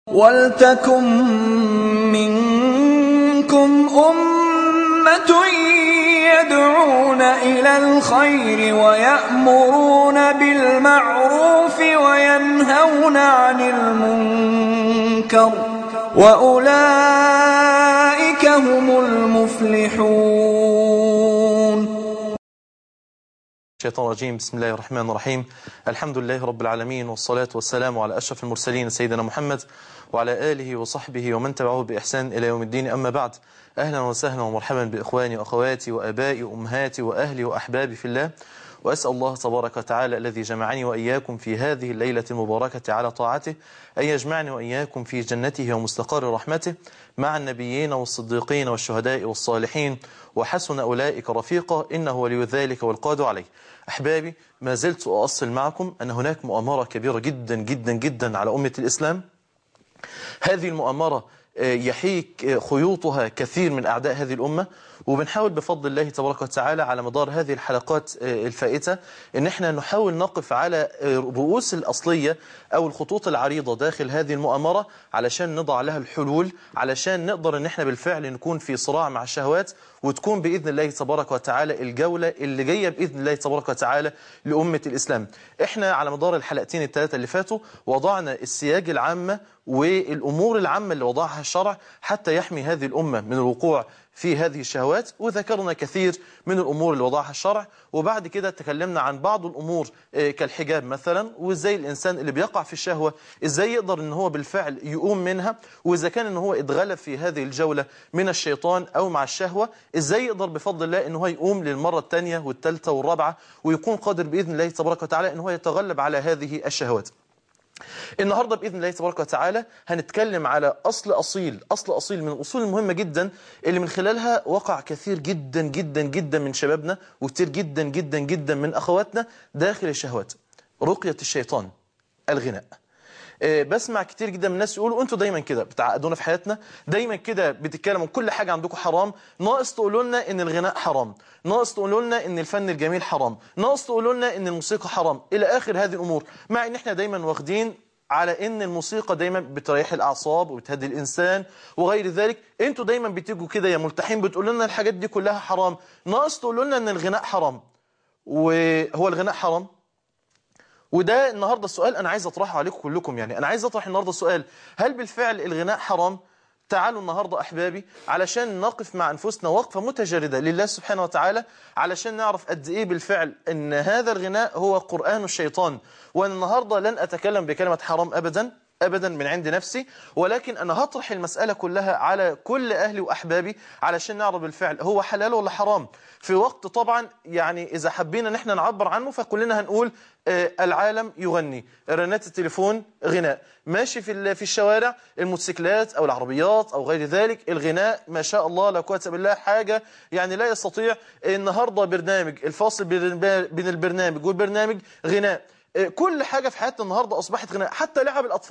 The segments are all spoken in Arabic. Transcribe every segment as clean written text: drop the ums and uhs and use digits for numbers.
وَلْتَكُن مِّنكُمْ أُمَّةٌ يَدْعُونَ إِلَى الْخَيْرِ وَيَأْمُرُونَ بِالْمَعْرُوفِ وَيَنْهَوْنَ عَنِ الْمُنكَرِ ۚ وَأُولَٰئِكَ هُمُ الْمُفْلِحُونَ. الشيطان الرجيم. بسم الله الرحمن الرحيم. الحمد لله رب العالمين، والصلاة والسلام على أشرف المرسلين سيدنا محمد وعلى آله وصحبه ومن تبعه بإحسان إلى يوم الدين. أما بعد، أهلا وسهلا ومرحبا بإخواني وأخواتي وأبائي وأمهاتي وأهلي وأحبابي في الله، وأسأل الله تبارك وتعالى الذي جمعني وإياكم في هذه الليلة المباركة على طاعته أن يجمعني وإياكم في جنته ومستقر رحمته مع النبيين والصديقين والشهداء والصالحين، وحسن أولئك رفيقا، إنه ولي ذلك والقادر عليه. أحبابي، ما زلت أؤصل معكم أن هناك مؤامرة كبيرة جدا جدا جدا على أمة الإسلام. هذه المؤامرة يحيك خيوطها كثير من أعداء هذه الأمة، وبنحاول بفضل الله تبارك وتعالى على مدار هذه الحلقات الفائتة ان احنا نحاول نقف على رؤوس الأصلية أو الخطوط العريضة داخل هذه المؤامرة علشان نضع لها الحلول، علشان نقدر ان احنا بالفعل نكون في صراع مع الشهوات، وتكون بإذن الله تبارك وتعالى الجولة اللي جاية بإذن الله تبارك وتعالى لأمة الإسلام. احنا على مدار الحلقتين الثلاثة اللي فاتوا وضعنا السياج العامة والأمور العامة اللي وضعها الشرع حتى يحمي هذه الأمة من الوقوع في هذه الشهوات، وذكرنا كثير من الأمور اللي وضعها الشرع، وبعد كده تكلمنا عن بعض الأمور كالحجاب مثلا، وإزاي الإنسان اللي بيقع في الشهوة إزاي يقدر إن هو بالفعل يقوم منها، وإذا كان إن هو اتغلب في هذه الجولة من الشيطان أو مع الشهوة إزاي يقدر بفضل الله إن هو يقوم للمرة الثانية والثالثة والرابعة، ويكون قادر بإذن الله تبارك وتعالى إن هو يتغلب على هذه الشهوات. النهاردة بإذن الله تبارك وتعالى هنتكلم على أصل أصيل من الأصول المهمة جدا اللي من خلالها وقع كثير جدا جدا جدا من شبابنا وكثير جدا جدا جدا من أخواتنا داخل الشهوات. رقية الشيطان، الغناء. بسمع كتير جدا من الناس يقولوا انتوا دايما كده بتعقدونا في حياتنا، دايما كده بتتكلموا كل حاجة عندكم حرام، ناقص تقولوا لنا ان الغناء حرام، ناقص تقولوا لنا ان الفن الجميل حرام، ناقص تقولوا لنا ان الموسيقى حرام، الى اخر هذه الامور، مع ان احنا دايما واخدين على ان الموسيقى دايما بتريح الاعصاب وبتهدي الانسان وغير ذلك. انتوا دايما بتيجوا كده يا ملتحين بتقولوا لنا الحاجات دي كلها حرام، ناقص تقولوا لنا ان الغناء حرام. وهو الغناء حرام؟ وده النهاردة السؤال أنا عايز أطرحه عليكم كلكم. يعني أنا عايز أطرح النهاردة السؤال، هل بالفعل الغناء حرام؟ تعالوا النهاردة أحبابي علشان نقف مع أنفسنا وقفة متجردة لله سبحانه وتعالى، علشان نعرف قد إيه بالفعل أن هذا الغناء هو قرآن الشيطان. وأنا النهاردة لن أتكلم بكلمة حرام أبدا من عند نفسي، ولكن أنا هطرح المسألة كلها على كل أهلي وأحبابي علشان نعرف بالفعل هو حلال ولا حرام. في وقت طبعا يعني إذا حبينا نحن نعبر عنه فكلنا هنقول العالم يغني، رنات التليفون غناء، ماشي في الشوارع الموتوسيكلات أو العربيات أو غير ذلك الغناء ما شاء الله لا قوة بالله، حاجة يعني لا يستطيع. النهاردة برنامج الفاصل بين البرنامج والبرنامج غناء. كل حاجة في حياتنا النهاردة أصبحت غناء، حتى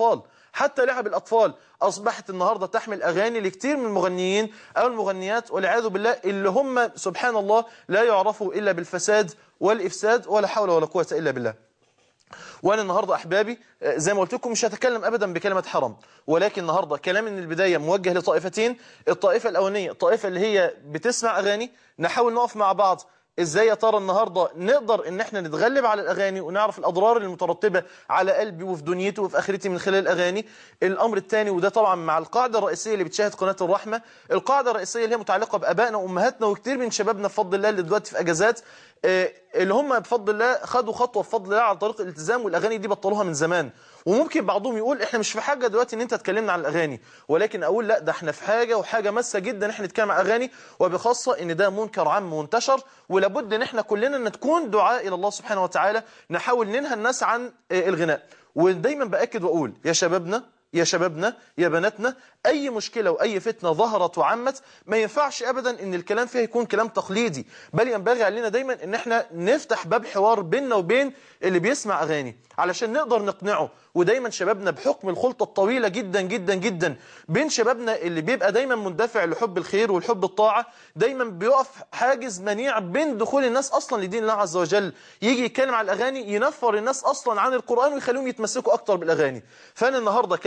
لعب الأطفال أصبحت النهاردة تحمل أغاني لكتير من المغنيين أو المغنيات والعياذ بالله، اللي هم سبحان الله لا يعرفوا إلا بالفساد والإفساد، ولا حول ولا قوة إلا بالله. وأنا النهاردة أحبابي زي ما قلت لكم مش هتكلم أبدا بكلمة حرام، ولكن النهاردة كلامي من البداية موجه لطائفتين. الطائفة الأولانية الطائفة اللي هي بتسمع أغاني، نحاول نقف مع بعض ازاي يا ترى النهاردة نقدر ان احنا نتغلب على الاغاني ونعرف الاضرار المترتبة على قلبي وفي دنيتي وفي اخرتي من خلال الاغاني. الامر الثاني وده طبعا مع القاعدة الرئيسية اللي بتشاهد قناة الرحمة، القاعدة الرئيسية اللي هي متعلقة بابائنا وامهاتنا وكتير من شبابنا بفضل الله اللي دلوقتي في اجازات، اللي هم بفضل الله خدوا خطوة بفضل الله على طريق الالتزام، والاغاني دي بطلوها من زمان. وممكن بعضهم يقول احنا مش في حاجة دلوقتي ان انت تكلمنا عن الاغاني، ولكن اقول لا، ده احنا في حاجة وحاجة مسة جدا احنا نتكلم عن اغاني، وبخاصة ان ده منكر عام منتشر، ولابد ان احنا كلنا نكون دعاء الى الله سبحانه وتعالى، نحاول ننهى الناس عن الغناء. ودايما باكد واقول يا شبابنا يا بناتنا، اي مشكلة واي فتنة ظهرت وعمت ما ينفعش ابدا ان الكلام فيها يكون كلام تقليدي، بل ينبغي علينا دايما ان احنا نفتح باب حوار بيننا وبين اللي بيسمع اغاني علشان نقدر نقنعه. ودايما شبابنا بحكم الخلطة الطويلة جدا جدا جدا بين شبابنا اللي بيبقى دايما مندفع لحب الخير والحب الطاعة، دايما بيقف حاجز منيع بين دخول الناس اصلا لدين الله عز وجل، يجي يتكلم على الاغاني ينفر الناس اصلا عن القرآن ويخليهم يتمسكوا اكتر بالاغاني. فانا النهاردة كلام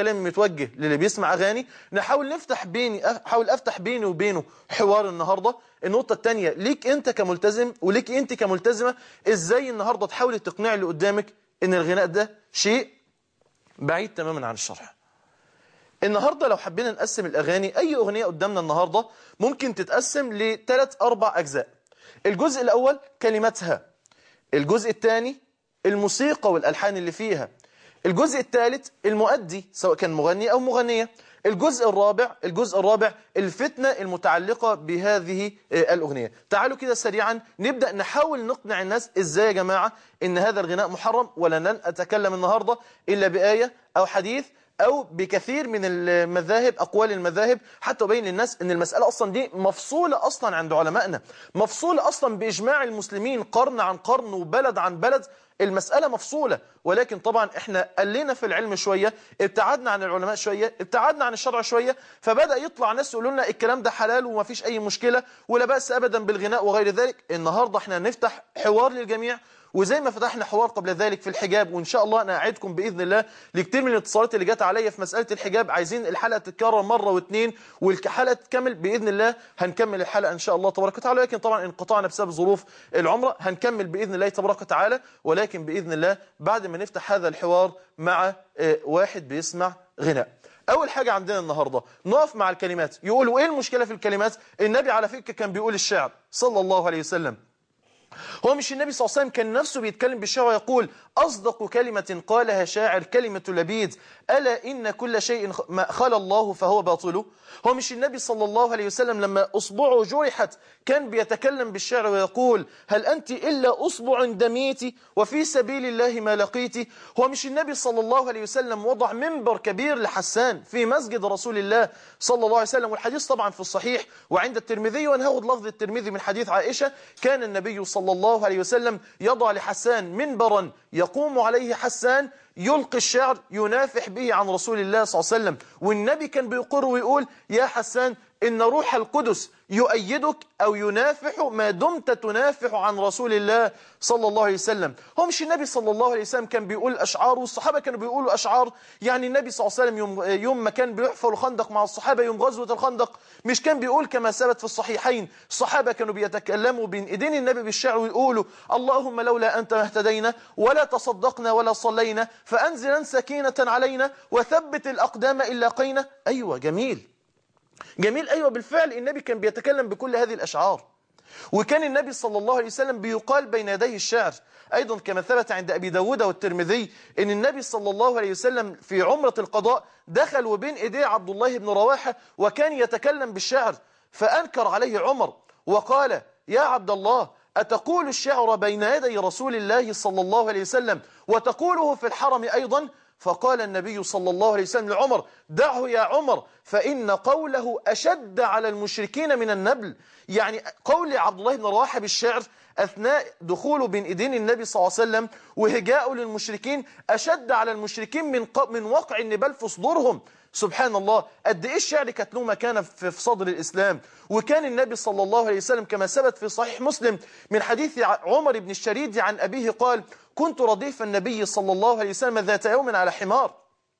كلام متوجه للي بيسمع أغاني. نحاول أحاول أفتح بيني وبينه حوار النهاردة. النقطة الثانية ليك أنت كملتزم وليك أنت كملتزمة، إزاي النهاردة تحاول تقنع اللي قدامك إن الغناء ده شيء بعيد تماما عن الشرع. النهاردة لو حبينا نقسم الأغاني، أي أغنية قدامنا النهاردة ممكن تتقسم ل3 4 أجزاء. الجزء الأول كلماتها، الجزء الثاني الموسيقى والألحان اللي فيها، الجزء الثالث المؤدي سواء كان مغني أو مغنية، الجزء الرابع الفتنة المتعلقة بهذه الأغنية. تعالوا كده سريعا نبدأ نحاول نقنع الناس إزاي يا جماعة إن هذا الغناء محرم. ولن أتكلم النهاردة إلا بآية أو حديث أو بكثير من المذاهب، أقوال المذاهب، حتى أبين للناس أن المسألة أصلا دي مفصولة أصلا عند علمائنا، مفصولة أصلا بإجماع المسلمين قرن عن قرن وبلد عن بلد. المسألة مفصولة، ولكن طبعا احنا قلنا في العلم شوية، ابتعدنا عن العلماء شوية، ابتعدنا عن الشرع شوية، فبدأ يطلع ناس يقولوا لنا الكلام ده حلال وما فيش أي مشكلة ولا بأس أبدا بالغناء وغير ذلك. النهاردة احنا نفتح حوار للجميع، وزي ما فتحنا حوار قبل ذلك في الحجاب، وإن شاء الله أنا أعدكم بإذن الله لكتير من الاتصالات اللي جات عليا في مسألة الحجاب، عايزين الحلقة تتكرر مرة واثنين والحلقة تكمل بإذن الله. هنكمل الحلقة إن شاء الله تبارك وتعالى، لكن طبعا انقطعنا بسبب ظروف العمرة. هنكمل بإذن الله تبارك وتعالى، ولكن بإذن الله بعد ما نفتح هذا الحوار مع واحد بيسمع غناء. أول حاجة عندنا النهاردة نقف مع الكلمات. يقولوا إيه المشكلة في الكلمات؟ النبي على فكرة كان بيقول الشعر صلى الله عليه وسلم. هو مش النبي صلى الله عليه وسلم كان نفسه بيتكلم بالشعر ويقول أصدق كلمة قالها شاعر كلمة لبيد ألا إن كل شيء ما خلا الله فهو باطل؟ هو مش النبي صلى الله عليه وسلم لما أصبعه جرحت كان بيتكلم بالشعر ويقول هل أنت إلا أصبع دميتي وفي سبيل الله ما لقيتي؟ هو مش النبي صلى الله عليه وسلم وضع منبر كبير لحسان في مسجد رسول الله صلى الله عليه وسلم، والحديث طبعا في الصحيح وعند الترمذي، وأنا هاخد لفظ الترمذي من حديث عائشة، كان النبي صلى الله عليه وسلم يضع لحسان منبرا يقوم عليه حسان يلقي الشعر ينافح به عن رسول الله صلى الله عليه وسلم. والنبي كان بيقر ويقول يا حسان إن روح القدس يؤيدك أو ينافح ما دمت تنافح عن رسول الله صلى الله عليه وسلم. هو مش النبي صلى الله عليه وسلم كان بيقول أشعار والصحابة كانوا بيقولوا أشعار؟ يعني النبي صلى الله عليه وسلم يوم ما كان بيحفر الخندق مع الصحابة يوم غزوة الخندق مش كان بيقول كما ثبت في الصحيحين الصحابة كانوا بيتكلموا بين إيدين النبي بالشعر ويقولوا اللهم لولا أنت ما اهتدينا ولا تصدقنا ولا صلينا فأنزلا سكينة علينا وثبت الأقدام إن لاقينا. أيوة جميل جميل، أيوة بالفعل النبي كان بيتكلم بكل هذه الأشعار، وكان النبي صلى الله عليه وسلم بيقال بين يديه الشعر. أيضا كما ثبت عند أبي داود والترمذي أن النبي صلى الله عليه وسلم في عمرة القضاء دخل وبين إيديه عبد الله بن رواحة وكان يتكلم بالشعر، فأنكر عليه عمر وقال يا عبد الله أتقول الشعر بين يدي رسول الله صلى الله عليه وسلم وتقوله في الحرم أيضا؟ فقال النبي صلى الله عليه وسلم لعمر دعه يا عمر فإن قوله أشد على المشركين من النبل. يعني قول عبد الله بن رواحة بالشعر أثناء دخوله بين إيدين النبي صلى الله عليه وسلم وهجاءه للمشركين أشد على المشركين من وقع النبال في صدورهم. سبحان الله، قد إيه الشعر كانت له مكانة في صدر الإسلام. وكان النبي صلى الله عليه وسلم كما ثبت في صحيح مسلم من حديث عمر بن الشريد عن أبيه قال كنت رديف النبي صلى الله عليه وسلم ذات يوم على حمار،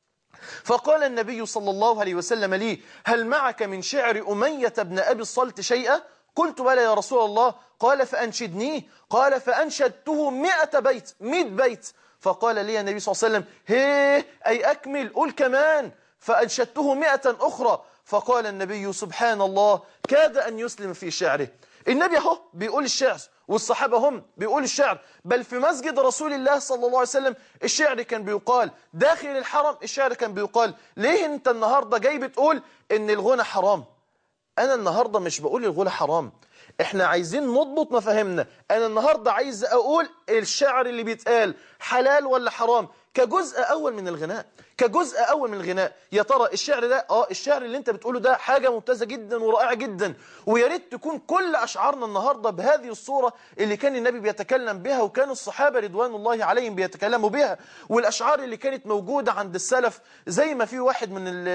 فقال النبي صلى الله عليه وسلم لي هل معك من شعر أمية بن أبي الصلت شيئا؟ قلت بلى يا رسول الله. قال فأنشدنيه. قال فأنشدته 100 بيت 100 بيت. فقال لي النبي صلى الله عليه وسلم هيه أي أكمل قل كمان. فأنشدته 100 أخرى. فقال النبي سبحان الله كاد أن يسلم في شعره. النبي اهو بيقول الشعر والصحابة هم بيقول الشعر، بل في مسجد رسول الله صلى الله عليه وسلم الشعر كان بيقال، داخل الحرم الشعر كان بيقال. ليه انت النهاردة جاي بتقول ان الغنى حرام؟ انا النهاردة مش بقول الغنى حرام، احنا عايزين نضبط مفاهيمنا. انا النهاردة عايز اقول الشعر اللي بيتقال حلال ولا حرام كجزء اول من الغناء، كجزء اول من الغناء. يا ترى الشعر ده الشعر اللي انت بتقوله ده حاجة ممتازة جدا ورائعة جدا، ويا ريت تكون كل اشعارنا النهاردة بهذه الصورة اللي كان النبي بيتكلم بها وكان الصحابة رضوان الله عليهم بيتكلموا بها، والاشعار اللي كانت موجودة عند السلف. زي ما في واحد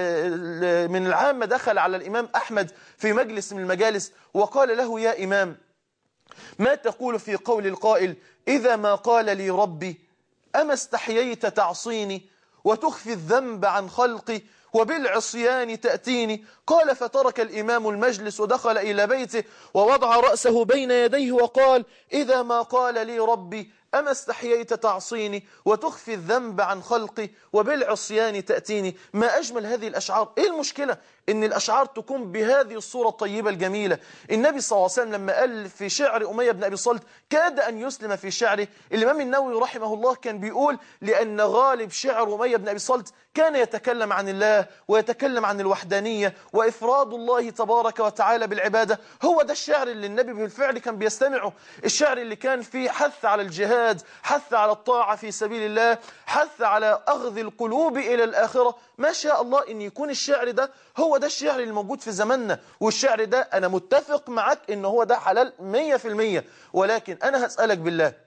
من العامة دخل على الامام احمد في مجلس من المجالس وقال له يا امام ما تقول في قول القائل إذا ما قال لي ربي أما استحييت تعصيني وتخفي الذنب عن خلقي وبالعصيان تأتيني. قال فترك الإمام المجلس ودخل إلى بيته ووضع رأسه بين يديه وقال إذا ما قال لي ربي أما استحييت تعصيني وتخفي الذنب عن خلقي وبالعصيان تأتيني. ما أجمل هذه الأشعار. إيه المشكلة إن الأشعار تكون بهذه الصورة الطيبة الجميلة؟ النبي صلى الله عليه وسلم لما قال في شعر أمية بن أبي صلت كاد أن يسلم في شعره. الإمام النووي رحمه الله كان بيقول لأن غالب شعر أمية بن أبي صلت كان يتكلم عن الله ويتكلم عن الوحدانية وإفراد الله تبارك وتعالى بالعبادة. هو ده الشعر اللي النبي بالفعل كان بيستمعه، الشعر اللي كان فيه حث على الجهاد، حث على الطاعة في سبيل الله، حث على أخذ القلوب إلى الآخرة. ما شاء الله إن يكون الشعر ده هو ده الشعر اللي موجود في زماننا. والشعر ده أنا متفق معك إن هو ده حلال 100%. ولكن أنا هسألك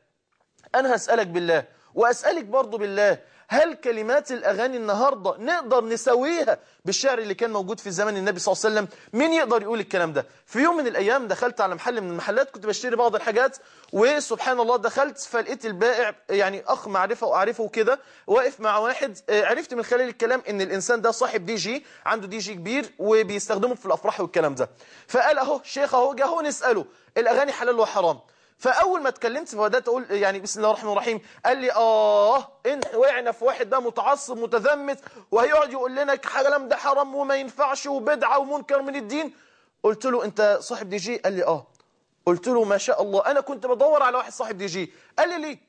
بالله وأسألك برضو بالله، هل كلمات الأغاني النهاردة نقدر نسويها بالشعر اللي كان موجود في زمن النبي صلى الله عليه وسلم؟ مين يقدر يقول الكلام ده؟ في يوم من الأيام دخلت على محل من المحلات كنت بشتري بعض الحاجات، وسبحان الله دخلت فلقيت البائع يعني أخ معرفة وأعرفه كده واقف مع واحد. عرفت من خلال الكلام إن الإنسان ده صاحب دي جي، عنده دي جي كبير وبيستخدمه في الأفراح والكلام ده. فقال أهو شيخ أهو جه هو نسأله الأغاني حلال وحرام. فأول ما اتكلمت فبدأت أقول يعني بسم الله الرحمن الرحيم. قال لي إن وقعنا في واحد بقى متعصب متذمت وهيقعد يقول لنا كلام ده حرام وما ينفعش وبدعة ومنكر من الدين. قلت له أنت صاحب دي جي؟ قال لي قلت له ما شاء الله أنا كنت بدور على واحد صاحب دي جي. قال لي ليه؟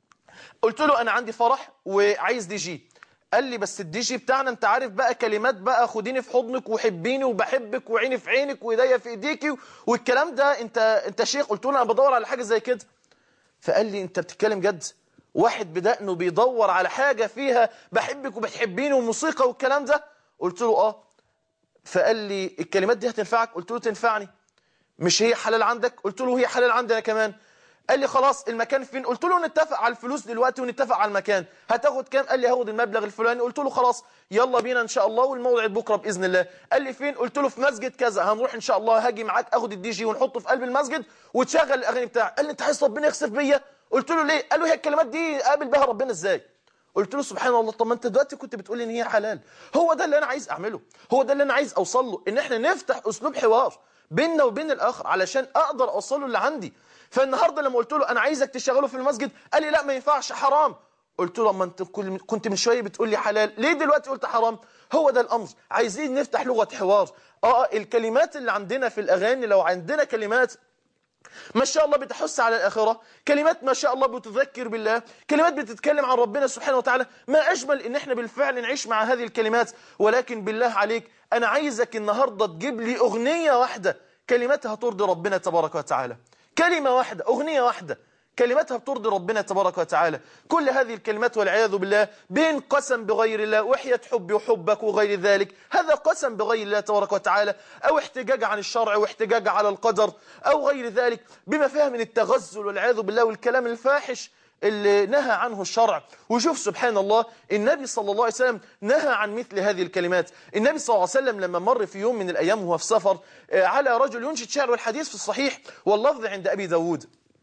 قلت له أنا عندي فرح وعايز دي جي. قال لي بس الدي جي بتاعنا انت عارف بقى كلمات بقى خديني في حضنك وحبيني وبحبك وعيني في عينك وايديا في ايديكي والكلام ده انت شيخ. قلت له انا بدور على حاجه زي كده. فقال لي انت بتتكلم جد؟ واحد بدقنه بيدور على حاجه فيها بحبك وبتحبيني وموسيقى والكلام ده؟ قلت له فقال لي الكلمات دي هتنفعك؟ قلت له تنفعني. مش هي حلال عندك؟ قلت له هي حلال عندي انا كمان. قال لي خلاص المكان فين؟ قلت له نتفق على الفلوس دلوقتي ونتفق على المكان. هتاخد كام؟ قال لي هاخد المبلغ الفلاني. قلت له خلاص يلا بينا ان شاء الله والموعد بكره باذن الله. قال لي فين؟ قلت له في مسجد كذا، هنروح ان شاء الله، هاجي معاك اخد الدي جي ونحطه في قلب المسجد وتشغل الاغاني بتاعك. قال لي انت عايز ربنا يخسف بيا؟ قلت له ليه؟ قال له هي الكلمات دي قابل بها ربنا ازاي؟ قلت له سبحان الله، طب ما انت دلوقتي كنت بتقول لي ان هي حلال. هو ده اللي انا عايز اعمله، هو ده اللي انا عايز اوصل له، ان احنا نفتح اسلوب حوار بيننا وبين الاخر علشان اقدر اوصله اللي عندي. فالنهارده لما قلت له انا عايزك تشغله في المسجد قال لي لا ما ينفعش حرام. قلت له اما انت كنت من شويه بتقول لي حلال، ليه دلوقتي قلت حرام؟ هو ده الامر، عايزين نفتح لغه حوار. الكلمات اللي عندنا في الاغاني، لو عندنا كلمات ما شاء الله بتحث على الآخرة، كلمات ما شاء الله بتذكر بالله، كلمات بتتكلم عن ربنا سبحانه وتعالى، ما أجمل إن احنا بالفعل نعيش مع هذه الكلمات. ولكن بالله عليك أنا عايزك النهاردة تجيب لي أغنية واحدة كلماتها ترضي ربنا تبارك وتعالى، كلمة واحدة، أغنية واحدة كلماتها بترضي ربنا تبارك وتعالى. كل هذه الكلمات والعياذ بالله بين قسم بغير الله، وحياة حبي وحبك وغير ذلك، هذا قسم بغير الله تبارك وتعالى، أو احتجاج عن الشرع واحتجاج على القدر أو غير ذلك، بما فيها من التغزل والعياذ بالله والكلام الفاحش اللي نهى عنه الشرع. وشوف سبحان الله النبي صلى الله عليه وسلم نهى عن مثل هذه الكلمات. النبي صلى الله عليه وسلم لما مر في يوم من الأيام وهو في سفر على رجل ينشد شعر، والحديث في الصحيح واللفظ عند أبي داود،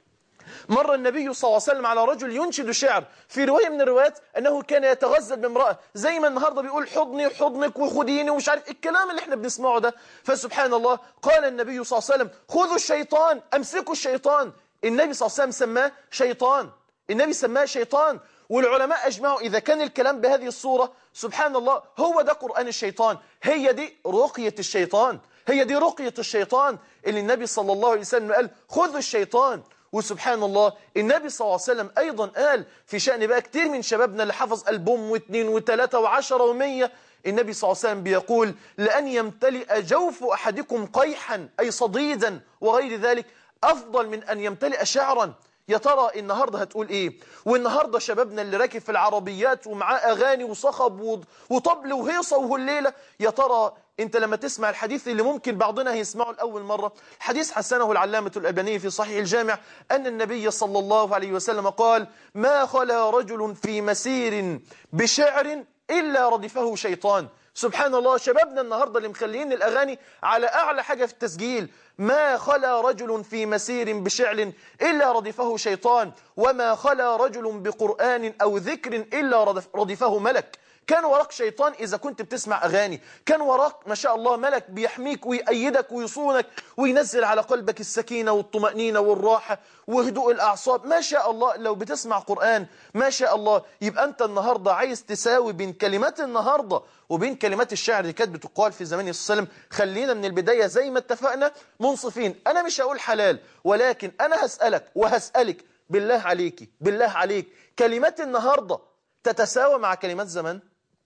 مر النبي صلى الله عليه وسلم على رجل ينشد شعر، في رواية من الروايات أنه كان يتغزل بامرأة، زي ما النهاردة بيقول حضني وحضنك وخديني ومش عارف الكلام اللي احنا بنسمعه ده. فسبحان الله قال النبي صلى الله عليه وسلم خذوا الشيطان، أمسكوا الشيطان. النبي صلى الله عليه وسلم سماه شيطان، النبي سماه شيطان. والعلماء أجمعوا إذا كان الكلام بهذه الصورة سبحان الله هو ده قرآن الشيطان، هي دي رقية الشيطان، هي دي رقية الشيطان اللي النبي صلى الله عليه وسلم قال خذوا الشيطان. وسبحان الله النبي صلى الله عليه وسلم أيضا قال في شأن بقى كتير من شبابنا اللي حفظ ألبوم واثنين وثلاثة وعشرة ومية، النبي صلى الله عليه وسلم بيقول لأن يمتلئ جوف أحدكم قيحا أي صديدا وغير ذلك أفضل من أن يمتلئ شعرا. يا ترى النهاردة هتقول إيه؟ والنهاردة شبابنا اللي راكب في العربيات ومعاه أغاني وصخب وطبل وهيصة وهليلة، يا ترى انت لما تسمع الحديث اللي ممكن بعضنا هيسمعه لأول مرة، حديث حسنه العلامة الألباني في صحيح الجامع، أن النبي صلى الله عليه وسلم قال ما خلا رجل في مسير بشعر إلا ردفه شيطان. سبحان الله شبابنا النهاردة اللي مخليين الأغاني على أعلى حاجة في التسجيل، ما خلا رجل في مسير بشعر إلا ردفه شيطان، وما خلا رجل بقرآن أو ذكر إلا ردفه ملك. كان وراك شيطان إذا كنت بتسمع أغاني، كان وراك ما شاء الله ملك بيحميك ويأيدك ويصونك وينزل على قلبك السكينة والطمأنينة والراحة وهدوء الأعصاب. ما شاء الله لو بتسمع قرآن ما شاء الله. يبقى أنت النهاردة عايز تساوي بين كلمات النهاردة وبين كلمات الشعر اللي كانت بتقال في زمان الصلاة والسلام. خلينا من البداية زي ما اتفقنا منصفين. أنا مش هقول حلال، ولكن أنا هسألك وهسألك بالله عليك بالله عليك، كلمات النهاردة تتساوى مع كلمات زمان؟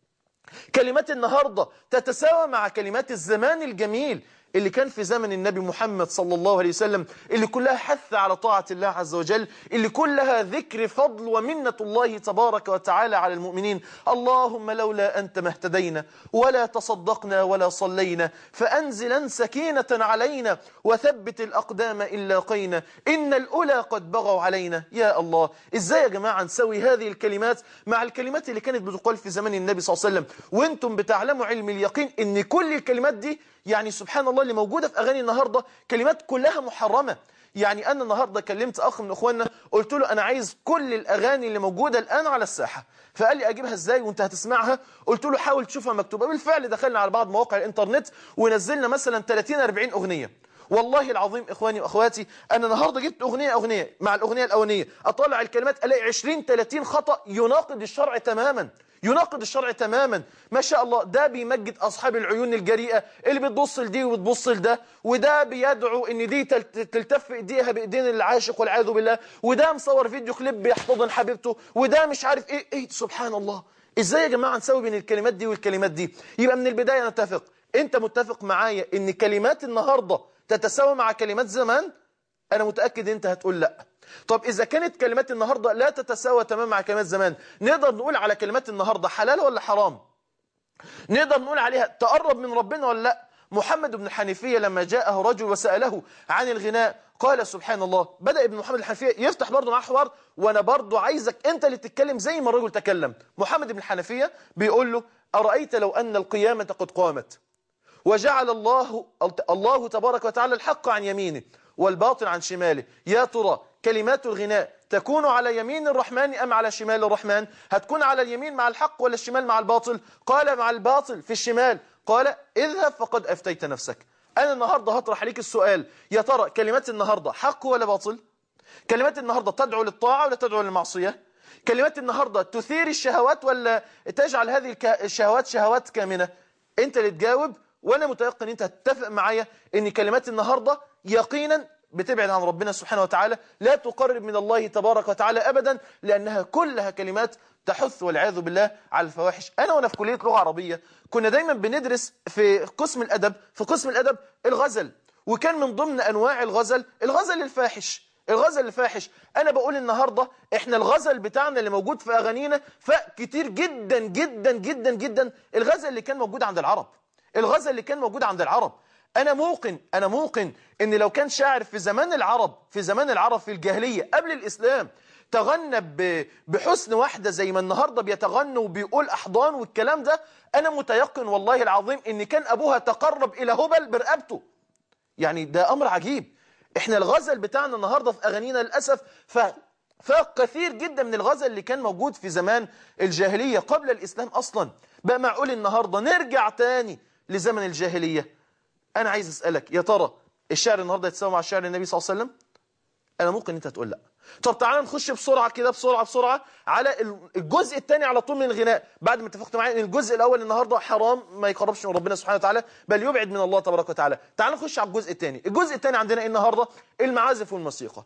كلمات النهاردة تتساوى مع كلمات الزمان الجميل اللي كان في زمن النبي محمد صلى الله عليه وسلم، اللي كلها حث على طاعة الله عز وجل، اللي كلها ذكر فضل ومنة الله تبارك وتعالى على المؤمنين. اللهم لولا أنت ما اهتدينا ولا تصدقنا ولا صلينا، فأنزلا سكينة علينا وثبت الأقدام إن لاقينا، إن الأولى قد بغوا علينا. يا الله، إزاي يا جماعة نسوي هذه الكلمات مع الكلمات اللي كانت بتقال في زمن النبي صلى الله عليه وسلم؟ وانتم بتعلموا علم اليقين ان كل الكلمات دي يعني سبحان الله اللي موجودة في أغاني النهاردة كلمات كلها محرمة. يعني أنا النهاردة كلمت أخ من أخواننا قلت له أنا عايز كل الأغاني اللي موجودة الآن على الساحة، فقال لي أجيبها إزاي وأنت هتسمعها؟ قلت له حاول تشوفها مكتوبة. بالفعل دخلنا على بعض مواقع الإنترنت ونزلنا مثلا 30-40 أغنية. والله العظيم إخواني وأخواتي أنا النهاردة جبت أغنية مع الأغنية الأولانية أطلع الكلمات ألاقي 20-30 خطأ يناقض الشرع تماما، يناقض الشرع تماما. ما شاء الله ده بيمجد أصحاب العيون الجريئة اللي بتبص لدي وبتبص لده، وده بيدعو ان دي تلتف ايديها بايدين العاشق والعياذ بالله، وده مصور فيديو كليب بيحتضن حبيبته، وده مش عارف ايه. سبحان الله، ازاي يا جماعة نسوي بين الكلمات دي والكلمات دي؟ يبقى من البداية نتفق. انت متفق معايا ان كلمات النهاردة تتساوى مع كلمات زمان؟ انا متأكد انت هتقول لا. طب إذا كانت كلمات النهاردة لا تتساوى تمام مع كلمات زمان، نقدر نقول على كلمات النهاردة حلال ولا حرام؟ نقدر نقول عليها تقرب من ربنا ولا لا؟ محمد بن الحنيفية لما جاءه رجل وسأله عن الغناء قال سبحان الله، بدأ ابن محمد الحنيفية يفتح برضه معاه حوار، وأنا برضه عايزك أنت اللي تتكلم زي ما الرجل تكلم. محمد بن الحنيفية بيقول له أرأيت لو أن القيامة قد قامت وجعل الله تبارك وتعالى الحق عن يمينه والباطل عن شماله، يا ترى كلمات الغناء تكون على يمين الرحمن أم على شمال الرحمن؟ هتكون على اليمين مع الحق ولا الشمال مع الباطل؟ قال مع الباطل في الشمال. قال اذهب فقد أفتيت نفسك. أنا النهاردة هطرح عليك السؤال، يا ترى كلمات النهاردة حق ولا باطل؟ كلمات النهاردة تدعو للطاعة ولا تدعو للمعصية؟ كلمات النهاردة تثير الشهوات ولا تجعل هذه الشهوات شهوات كامنة؟ أنت اللي تجاوب، وأنا متيقن أنت هتتفق معايا أن كلمات النهاردة يقينا بتبعد عن ربنا سبحانه وتعالى، لا تقرب من الله تبارك وتعالى أبدا، لأنها كلها كلمات تحث والعياذ بالله على الفواحش. أنا وأنا في كلية لغة عربية كنا دايما بندرس في قسم الأدب الغزل، وكان من ضمن أنواع الغزل الفاحش. أنا بقول النهاردة إحنا الغزل بتاعنا اللي موجود في أغانينا فكتير جدا جدا جدا جدا الغزل اللي كان موجود عند العرب. أنا موقن إن لو كان شاعر في زمان العرب في الجاهلية قبل الإسلام تغنى بحسن واحدة زي ما النهاردة بيتغنوا وبيقول أحضان والكلام ده، أنا متيقن والله العظيم إن كان أبوها تقرب إلى هبل برقبته. يعني ده أمر عجيب. إحنا الغزل بتاعنا النهاردة في أغانينا للأسف فكثير جدا من الغزل اللي كان موجود في زمان الجاهلية قبل الإسلام أصلا. بقى معقول النهاردة نرجع تاني لزمن الجاهلية؟ أنا عايز أسألك، يا ترى الشعر النهاردة يتساوي مع الشعر النبي صلى الله عليه وسلم؟ أنا ممكن أنت تقول لا. طب تعالى نخش بسرعة كده بسرعة على الجزء الثاني على طول من الغناء، بعد ما اتفقت معايا ان الجزء الأول النهاردة حرام ما يقربش من ربنا سبحانه وتعالى بل يبعد من الله تبارك وتعالى. تعالى نخش على الجزء الثاني عندنا إيه النهاردة؟ المعازف والموسيقى.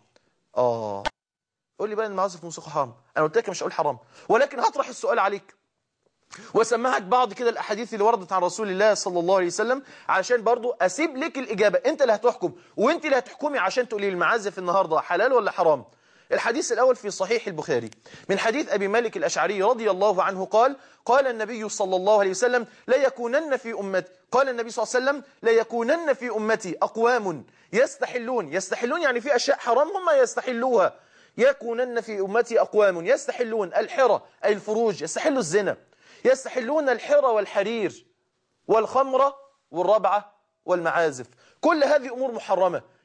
قول لي بقى المعازف والموسيقى حرام؟ أنا قلت لك مش هقول حرام، ولكن هطرح السؤال عليك واسمعك بعض كده الاحاديث اللي وردت عن رسول الله صلى الله عليه وسلم علشان برضو اسيب لك الاجابه، انت اللي هتحكم وانت اللي هتحكمي عشان تقولي المعازف النهارده حلال ولا حرام. الحديث الاول في صحيح البخاري من حديث ابي مالك الاشعري رضي الله عنه قال النبي صلى الله عليه وسلم لا يكونن في امتي، قال النبي صلى الله عليه وسلم لا يكونن في امتي اقوام يستحلون يعني في اشياء حرام هم يستحلوها. يكونن في امتي اقوام يستحلون الحرى اي الفروج، يستحلوا الزنا، يستحلون الحرى والحرير والخمرة والربعة والمعازف. كل هذه أمور محرمة.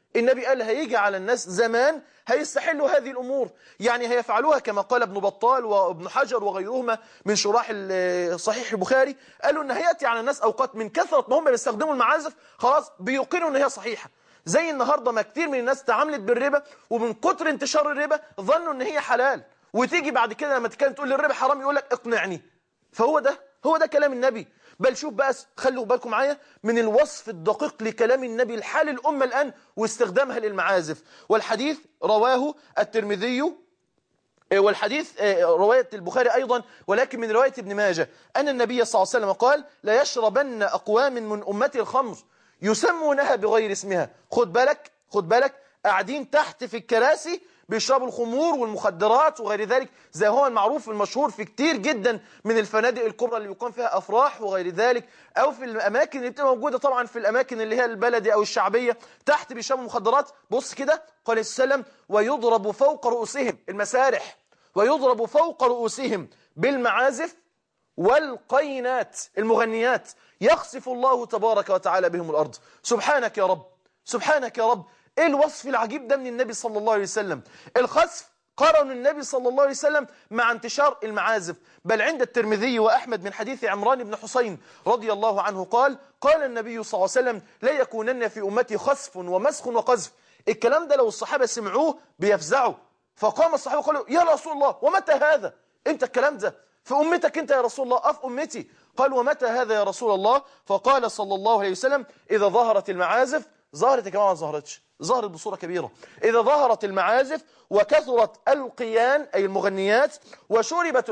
النبي قال هيجي على الناس زمان هيستحلوا هذه الأمور، يعني هيفعلوها كما قال ابن بطال وابن حجر وغيرهما من شراح صحيح البخاري، قالوا ان هيأتي على الناس أوقات من كثرة ما هم بيستخدموا المعازف خلاص بيوقنوا ان هي صحيحة. زي النهاردة ما كتير من الناس تعاملت بالربا، ومن كتر انتشار الربا ظنوا ان هي حلال، وتيجي بعد كده لما تتكلم تقول الربا حرام يقول لك اقنعني. فهو ده كلام النبي. بل شوف بقى، خلوا بالكم معايا من الوصف الدقيق لكلام النبي لحال الأمة الآن واستخدامها للمعازف. والحديث رواه الترمذي، والحديث رواية البخاري أيضا ولكن من رواية ابن ماجه، أن النبي صلى الله عليه وسلم قال لا يشربن أقوام من أمتي الخمر يسمونها بغير اسمها. خد بالك قاعدين تحت في الكراسي بيشربوا الخمور والمخدرات وغير ذلك، زي هو المعروف المشهور في كتير جدا من الفنادق الكبرى اللي بيقام فيها أفراح وغير ذلك، أو في الأماكن اللي بتبقى موجودة طبعا في الأماكن اللي هي البلدي أو الشعبية تحت بيشربوا مخدرات. بص كده قال السلام ويضرب فوق رؤوسهم المسارح، ويضرب فوق رؤوسهم بالمعازف والقينات المغنيات، يخسف الله تبارك وتعالى بهم الأرض. سبحانك يا رب، سبحانك يا رب. ايه الوصف العجيب ده من النبي صلى الله عليه وسلم؟ الخسف قارن النبي صلى الله عليه وسلم مع انتشار المعازف. بل عند الترمذي وأحمد من حديث عمران بن حسين رضي الله عنه قال النبي صلى الله عليه وسلم لا يكونن في أمتي خسف ومسخ وقذف. الكلام ده لو الصحابة سمعوه بيفزعوا، فقام الصحابة قالوا يا رسول الله ومتى هذا؟ امتى الكلام ده في أمتك انت يا رسول الله؟ في أمتي. قال ومتى هذا يا رسول الله؟ فقال صلى الله عليه وسلم إذا ظهرت المعازف، ظهرت يا جماعة ما ظهرتش، ظهرت بصورة كبيرة، إذا ظهرت المعازف وكثرت القيان أي المغنيات وشربت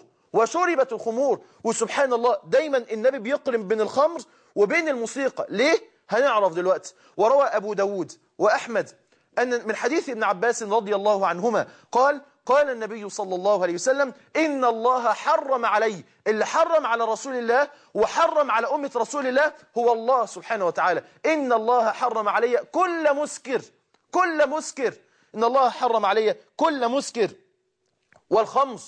الخمور. وسبحان الله دايما النبي بيقرن بين الخمر وبين الموسيقى. ليه؟ هنعرف دلوقتي. وروى أبو داود وأحمد أن من حديث ابن عباس رضي الله عنهما قال النبي صلى الله عليه وسلم إن الله حرم علي، اللي حرم على رسول الله وحرم على أمة رسول الله هو الله سبحانه وتعالى. إن الله حرم علي كل مسكر، إن الله حرم علي كل مسكر والخمر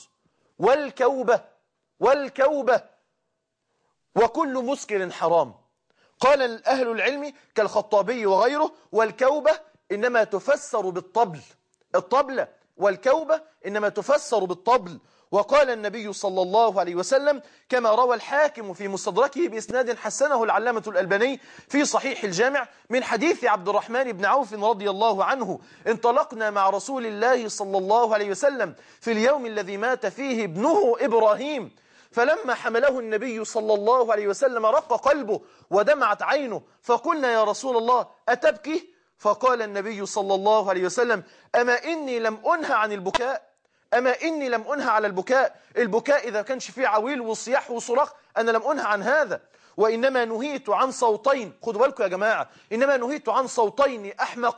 والكوبة وكل مسكر حرام. قال أهل العلم كالخطابي وغيره والكوبة إنما تفسر بالطبل، الطبلة والكوبة إنما تفسر بالطبل. وقال النبي صلى الله عليه وسلم كما روى الحاكم في مستدركه بإسناد حسنه العلامة الألباني في صحيح الجامع من حديث عبد الرحمن بن عوف رضي الله عنه انطلقنا مع رسول الله صلى الله عليه وسلم في اليوم الذي مات فيه ابنه إبراهيم، فلما حمله النبي صلى الله عليه وسلم رق قلبه ودمعت عينه، فقلنا يا رسول الله أتبكي؟ فقال النبي صلى الله عليه وسلم أما إني لم أنهى عن البكاء، أما إني لم أنهى على البكاء إذا كانش فيه عويل وصياح وصراخ أنا لم أنهى عن هذا، وإنما نهيت عن صوتين. خدوا بالكم يا جماعة، إنما نهيت عن صوتين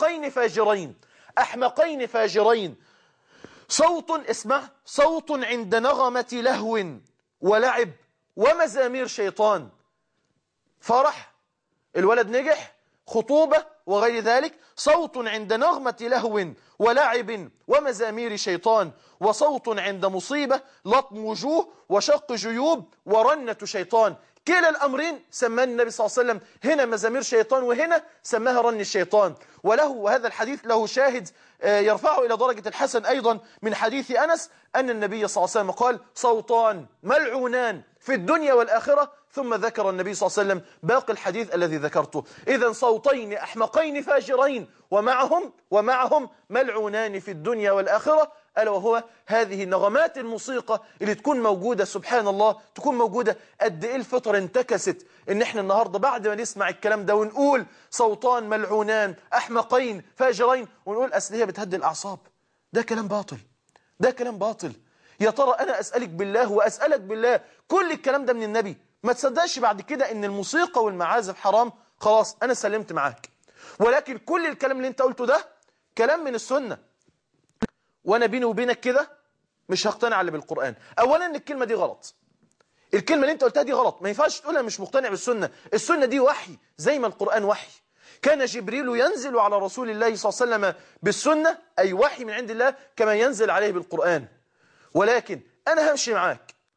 أحمقين فاجرين، صوت اسمع، صوت عند نغمة لهو ولعب ومزامير شيطان، فرح الولد نجح خطوبة وغير ذلك، صوت عند نغمة لهو ولعب ومزامير شيطان، وصوت عند مصيبة لطم وجوه وشق جيوب ورنة شيطان. كلا الأمرين سماه النبي صلى الله عليه وسلم، هنا مزامير شيطان وهنا سماها رن الشيطان. وهذا الحديث له شاهد يرفعه إلى درجة الحسن أيضا من حديث أنس أن النبي صلى الله عليه وسلم قال صوتان ملعونان في الدنيا والآخرة، ثم ذكر النبي صلى الله عليه وسلم باقي الحديث الذي ذكرته. إذن صوتين أحمقين فاجرين ومعهم ملعونان في الدنيا والآخرة، ألا وهو هذه نغمات الموسيقى اللي تكون موجودة سبحان الله، تكون موجودة. قد إيه الفطر انتكست إن إحنا النهاردة بعد ما نسمع الكلام ده ونقول صوتان ملعونان أحمقين فاجرين ونقول أصل هي بتهدي الأعصاب. ده كلام باطل. يا ترى أنا أسألك بالله وأسألك بالله كل الكلام ده من النبي، ما تصدقش بعد كده إن الموسيقى والمعازف حرام. خلاص أنا سلمت معاك، ولكن كل الكلام اللي أنت قلته ده كلام من السنة، وأنا بيني وبينك كده مش هقتنع اللي بالقرآن. أولا الكلمة دي غلط، الكلمة اللي أنت قلتها دي غلط، ما ينفعش تقولها مش مقتنع بالسنة. السنة دي وحي زي ما القرآن وحي. كان جبريل ينزل على رسول الله صلى الله عليه وسلم بالسنة أي وحي من عند الله كما ينزل عليه بالقرآن. ولكن أنا همشي معاك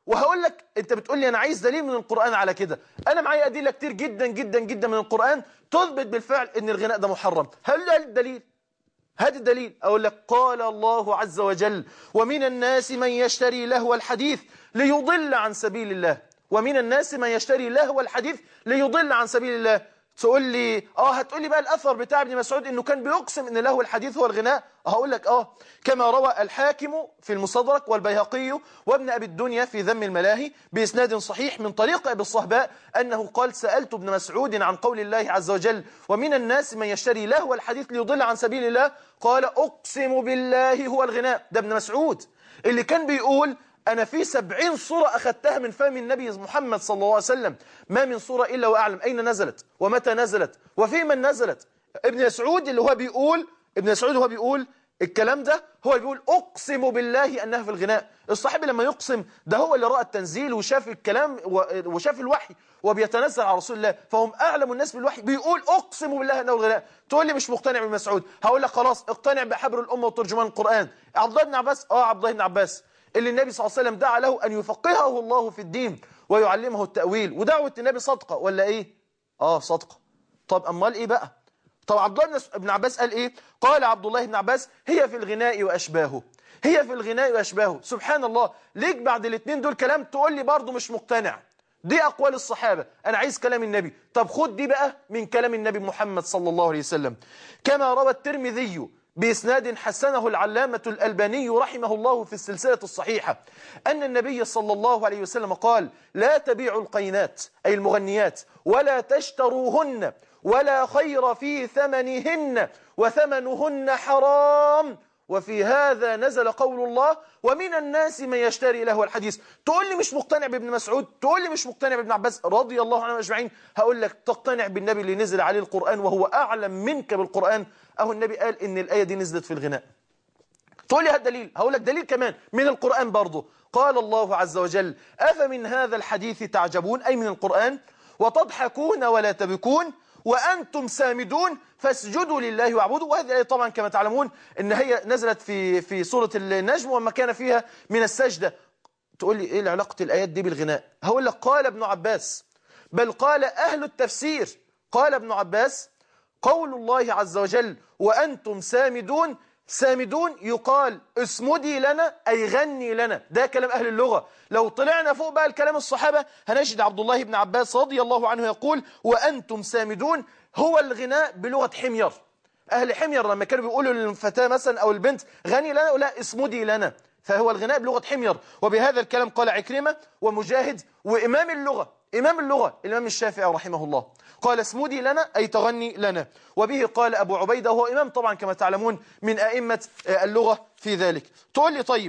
وهقول لك انت بتقول لي انا عايز دليل من القرآن على كده. انا معايا ادله كتير جدا جدا جدا من القرآن تثبت بالفعل ان الغناء ده محرم. هل ده الدليل؟ هذا الدليل. أقول لك قال الله عز وجل ومن الناس من يشتري لهو الحديث ليضل عن سبيل الله. ومن الناس من يشتري لهو الحديث ليضل عن سبيل الله. تقول لي هتقول لي بقى الأثر بتاع ابن مسعود إنه كان بيقسم إن لهو الحديث هو الغناء. هقول لك كما روى الحاكم في المستدرك والبيهقي وابن أبي الدنيا في ذم الملاهي بإسناد صحيح من طريق أبي الصهباء أنه قال سألت ابن مسعود عن قول الله عز وجل ومن الناس من يشتري لهو الحديث ليضل عن سبيل الله قال أقسم بالله هو الغناء. ده ابن مسعود اللي كان بيقول أنا في 70 صورة أخذتها من فم النبي محمد صلى الله عليه وسلم ما من صورة إلا وأعلم أين نزلت ومتى نزلت وفي من نزلت. ابن مسعود اللي هو بيقول الكلام ده هو بيقول أقسم بالله أنها في الغناء. الصحابي لما يقسم ده هو اللي رأى التنزيل وشاف الكلام وشاف الوحي وبيتنزل على رسول الله فهم أعلم الناس بالوحي بيقول أقسم بالله أنه الغناء. تقول لي مش مقتنع بابن مسعود. هقول لك خلاص اقتنع بحبر الأمة وترجمان القرآن. عبد الله بن عباس عبد الله بن عباس اللي النبي صلى الله عليه وسلم دعا له أن يفقهه الله في الدين ويعلمه التأويل. ودعوة النبي صدقة ولا إيه؟ صدقة. طب أمال إيه بقى؟ طب عبد الله بن عباس قال إيه؟ قال عبد الله بن عباس هي في الغناء وأشباهه. هي في الغناء وأشباهه. سبحان الله. ليك بعد الاثنين دول كلام تقول لي برضه مش مقتنع؟ دي أقوال الصحابة. أنا عايز كلام النبي. طب خد دي بقى من كلام النبي محمد صلى الله عليه وسلم كما روى الترمذي بإسناد حسنه العلامة الألباني رحمه الله في السلسلة الصحيحة أن النبي صلى الله عليه وسلم قال لا تبيعوا القينات أي المغنيات ولا تشتروهن ولا خير في ثمنهن وثمنهن حرام وفي هذا نزل قول الله ومن الناس من يشتري له الحديث. تقول لي مش مقتنع بابن مسعود؟ تقول لي مش مقتنع بابن عباس رضي الله عنهم أجمعين؟ هقول لك تقتنع بالنبي اللي نزل عليه القرآن وهو أعلم منك بالقرآن. النبي قال إن الآية دي نزلت في الغناء. تقول لي هذا دليل. هقول لك دليل كمان من القرآن برضه. قال الله عز وجل أفمن هذا الحديث تعجبون أي من القرآن وتضحكون ولا تبكون وأنتم سامدون فاسجدوا لله واعبدوا. وهذه الآية طبعا كما تعلمون إن هي نزلت في سورة النجم وما كان فيها من السجدة. تقول لي إيه علاقة الآيات دي بالغناء؟ هقول لك قال ابن عباس بل قال أهل التفسير قال ابن عباس قول الله عز وجل وأنتم سامدون. سامدون يقال اسمدي لنا أي غني لنا. ده كلام أهل اللغة. لو طلعنا فوق بقى الكلام الصحابة هنجد عبد الله بن عباس رضي الله عنه يقول وأنتم سامدون هو الغناء بلغة حمير. أهل حمير لما كانوا بيقولوا للفتاة مثلا أو البنت غني لنا ولا اسمدي لنا فهو الغناء بلغة حمير. وبهذا الكلام قال عكرمة ومجاهد وإمام اللغة الإمام الشافعي رحمه الله قال اسمدي لنا أي تغني لنا. وبه قال أبو عبيدة وهو إمام طبعا كما تعلمون من أئمة اللغة في ذلك. تقول لي طيب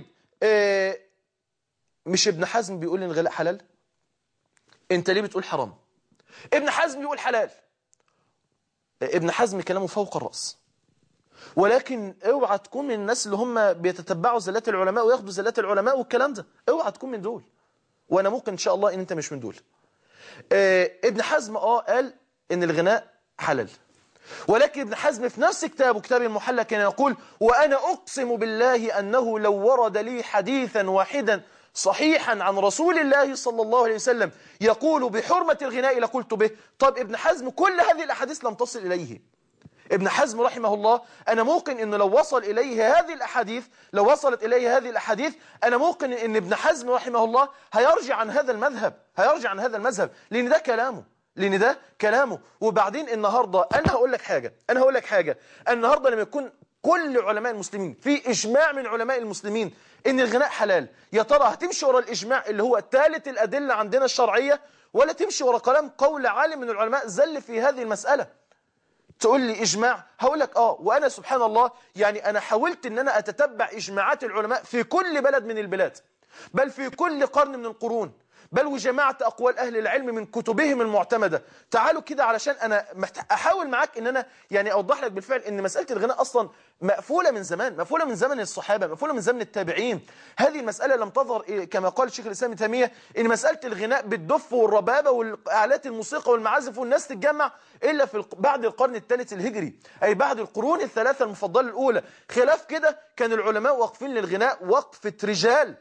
مش ابن حزم بيقول إن الغناء حلال؟ أنت ليه بتقول حرام؟ ابن حزم بيقول حلال. ابن حزم كلامه فوق الرأس ولكن اوعى تكون من الناس اللي هم بيتتبعوا زلات العلماء وياخدوا زلات العلماء والكلام ده. اوعى تكون من دول وانا ممكن ان شاء الله ان انت مش من دول. ابن حزم قال ان الغناء حلال ولكن ابن حزم في نفس كتاب المحلى كان يقول وأنا أقسم بالله أنه لو ورد لي حديثا واحدا صحيحا عن رسول الله صلى الله عليه وسلم يقول بحرمة الغناء لقلت به. طب ابن حزم كل هذه الأحاديث لم تصل إليه. ابن حزم رحمه الله أنا موقن أنه لو وصلت إليه هذه الأحاديث أنا موقن أن ابن حزم رحمه الله هيرجع عن هذا المذهب لأن ده كلامه. وبعدين النهاردة أنا هقول لك حاجة النهاردة لما يكون كل علماء المسلمين في إجماع من علماء المسلمين إن الغناء حلال يا ترى هتمشي ورا الإجماع اللي هو ثالث الأدلة عندنا الشرعية ولا تمشي ورا قول عالم من العلماء زل في هذه المسألة؟ تقول لي إجماع؟ هقول لك وأنا سبحان الله يعني أنا حاولت أن أنا أتتبع إجماعات العلماء في كل بلد من البلاد بل في كل قرن من القرون بل وجماعة أقوال أهل العلم من كتبهم المعتمدة. تعالوا كده علشان أنا أحاول معاك أن أنا يعني أوضح لك بالفعل أن مسألة الغناء أصلا مقفولة من زمن الصحابة مقفولة من زمن التابعين. هذه المسألة لم تظهر كما قال الشيخ الإسلام ابن تيمية أن مسألة الغناء بالدف والربابة والآلات الموسيقى والمعازف والناس تتجمع إلا بعد القرن الثالث الهجري أي بعد القرون الثلاثة المفضلة الأولى. خلاف كده كان العلماء واقفين للغناء وقفة رجال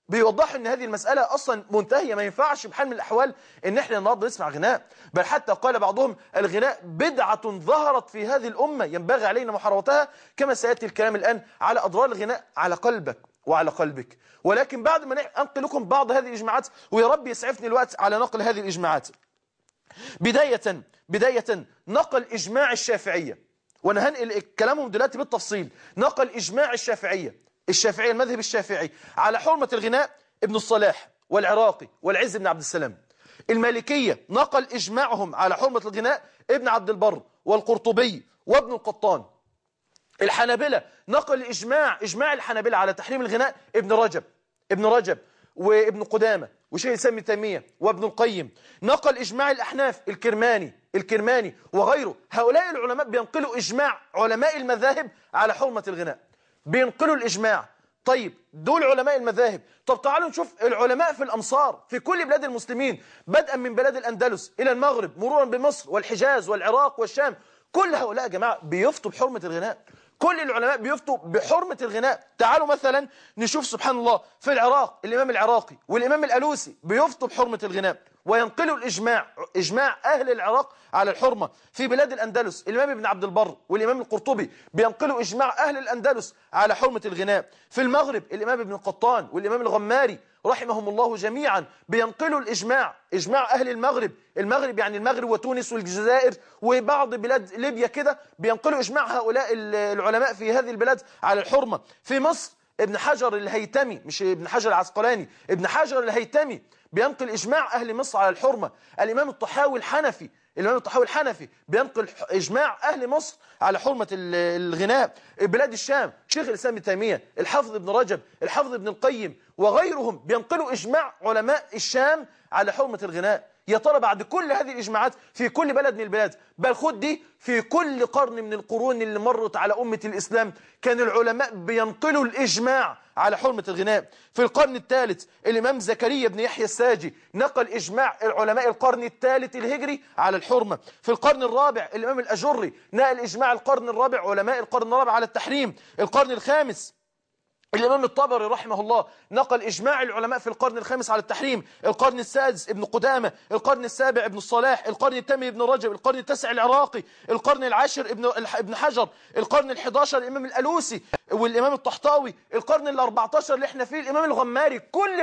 بيوضحوا ان هذه المسألة اصلا منتهية، ما ينفعش بحال من الاحوال ان احنا النهارده نسمع غناء، بل حتى قال بعضهم الغناء بدعة ظهرت في هذه الامة ينبغي علينا محاربتها، كما سياتي الكلام الان على اضرار الغناء على قلبك وعلى قلبك. ولكن بعد ما انقل لكم بعض هذه الاجماعات، ويا رب يسعفني الوقت على نقل هذه الاجماعات. بداية نقل اجماع الشافعية، وانا هنقل كلامهم دلوقتي بالتفصيل. نقل اجماع الشافعية المذهب الشافعي على حرمة الغناء ابن الصلاح والعراقي والعز بن عبد السلام. المالكية نقل اجماعهم على حرمة الغناء ابن عبد البر والقرطبي وابن القطان. الحنابلة نقل اجماع الحنابلة على تحريم الغناء ابن رجب وابن قدامة وشيخ الإسلام ابن تيمية وابن القيم. نقل اجماع الأحناف الكرماني وغيره. هؤلاء العلماء بينقلوا اجماع علماء المذاهب على حرمة الغناء، بينقلوا الإجماع. طيب دول علماء المذاهب. طب تعالوا نشوف العلماء في الأمصار في كل بلاد المسلمين، بدءا من بلاد الأندلس إلى المغرب مرورا بمصر والحجاز والعراق والشام. كل هؤلاء يا جماعة بيفتوا بحرمة الغناء، كل العلماء بيفتوا بحرمة الغناء. تعالوا مثلا نشوف سبحان الله في العراق الإمام العراقي والإمام الألوسي بيفتوا بحرمة الغناء وينقلوا إجماع أهل العراق على الحرمة. في بلاد الأندلس الإمام ابن عبد البر والإمام القرطبي بينقلوا إجماع أهل الأندلس على حرمة الغناء. في المغرب الإمام ابن القطان والإمام الغماري رحمهم الله جميعا بينقلوا إجماع أهل المغرب يعني المغرب وتونس والجزائر وبعض بلاد ليبيا كده، بينقلوا إجماع هؤلاء العلماء في هذه البلاد على الحرمة. في مصر ابن حجر الهيتمي، مش ابن حجر العسقلاني، ابن حجر الهيتمي بينقل إجماع أهل مصر على الحرمة. الإمام الطحاوي الحنفي بينقل إجماع أهل مصر على حرمة الغناء. بلاد الشام شيخ الإسلام ابن تيمية، الحافظ ابن رجب، الحافظ ابن القيم وغيرهم بينقلوا إجماع علماء الشام على حرمة الغناء. يا ترى بعد كل هذه الإجماعات في كل بلد من البلاد، بل خد دي في كل قرن من القرون اللي مرت على أمة الإسلام، كان العلماء بينقلوا الإجماع على حرمة الغناء. في القرن الثالث الإمام زكريا بن يحيى الساجي نقل إجماع العلماء القرن الثالث الهجري على الحرمة. في القرن الرابع الإمام الأجري نقل إجماع القرن الرابع، علماء القرن الرابع، على التحريم. القرن الخامس الإمام الطبري رحمه الله نقل إجماع العلماء في القرن الخامس على التحريم. القرن السادس ابن قدامة، القرن السابع ابن الصلاح، القرن الثامن ابن رجب، القرن التاسع العراقي، القرن العاشر ابن حجر، القرن ال11 الإمام الألوسي والإمام الطحطاوي، القرن ال14 اللي احنا فيه الإمام الغماري. كل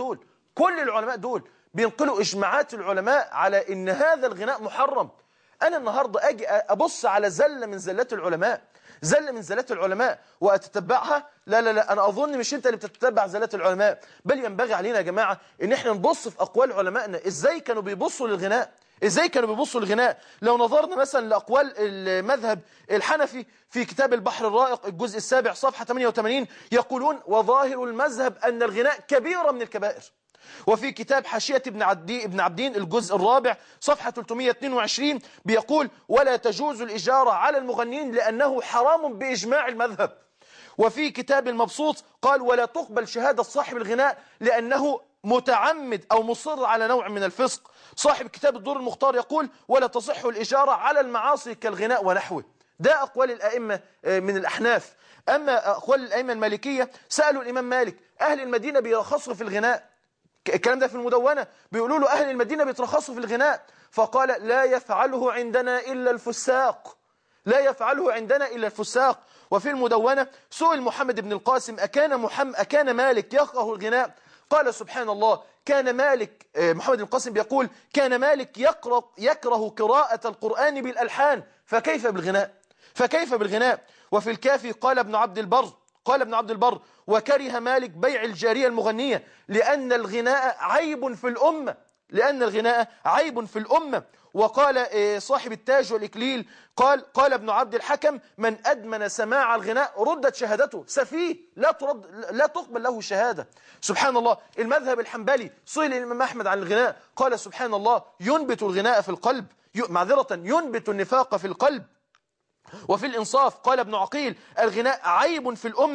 العلماء دول بينقلوا إجماعات العلماء على إن هذا الغناء محرم. أنا النهاردة أجي أبص على زلة من زلات العلماء وأتتبعها؟ لا أنا أظن مش أنت اللي بتتبع زلات العلماء، بل ينبغي علينا يا جماعة إن احنا نبص في أقوال علمائنا إزاي كانوا بيبصوا للغناء. لو نظرنا مثلا لأقوال المذهب الحنفي في كتاب البحر الرائق الجزء السابع صفحة 88 يقولون: وظاهر المذهب أن الغناء كبيرة من الكبائر. وفي كتاب حاشية ابن عبدين الجزء الرابع صفحة 322 بيقول: ولا تجوز الإجارة على المغنين لأنه حرام بإجماع المذهب. وفي كتاب المبسوط قال: ولا تقبل شهادة صاحب الغناء لأنه متعمد أو مصر على نوع من الفسق. صاحب كتاب الدور المختار يقول: ولا تصح الإجارة على المعاصي كالغناء ونحوه. ده أقوال الأئمة من الأحناف. أما أقوال الأئمة المالكية، سألوا الإمام مالك: أهل المدينة بيرخصوا في الغناء؟ الكلام ده في المدونة، بيقولوا له أهل المدينة بيترخصوا في الغناء، فقال: لا يفعله عندنا إلا الفساق. وفي المدونة سئل محمد بن القاسم: أكان مالك يكره الغناء؟ قال: سبحان الله، كان مالك، محمد بن القاسم بيقول: كان مالك يكره قراءة القرآن بالألحان، فكيف بالغناء؟ وفي الكافي قال ابن عبد البر: وكره مالك بيع الجارية المغنية لأن الغناء عيب في الأمة. وقال صاحب التاج والإكليل قال ابن عبد الحكم: من أدمن سماع الغناء ردت شهادته، سفيه لا تقبل له شهادة. سبحان الله. المذهب الحنبلي سئل الإمام أحمد عن الغناء، قال: سبحان الله، ينبت الغناء في القلب، ينبت النفاق في القلب. وفي الإنصاف قال ابن عقيل: الغناء عيب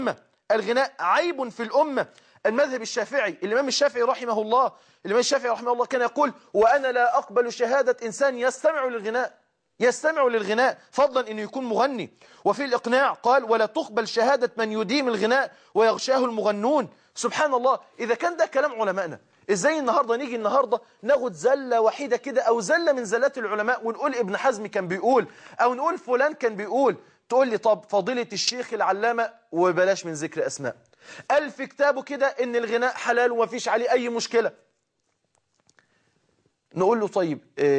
في الأمة. المذهب الشافعي، الإمام الشافعي رحمه الله كان يقول: وأنا لا أقبل شهادة إنسان يستمع للغناء فضلا إنه يكون مغني. وفي الإقناع قال: ولا تقبل شهادة من يديم الغناء ويغشاه المغنون. سبحان الله، إذا كان ده كلام علمائنا، إزاي النهاردة نيجي النهاردة ناخد زلة وحيدة كده أو زلة من زلات العلماء ونقول ابن حزم كان بيقول أو نقول فلان كان بيقول، تقول لي طب فضيلة الشيخ العلامة وبلاش من ذكر أسماء قال في كتابه كده إن الغناء حلال ومفيش عليه أي مشكلة. نقول له طيب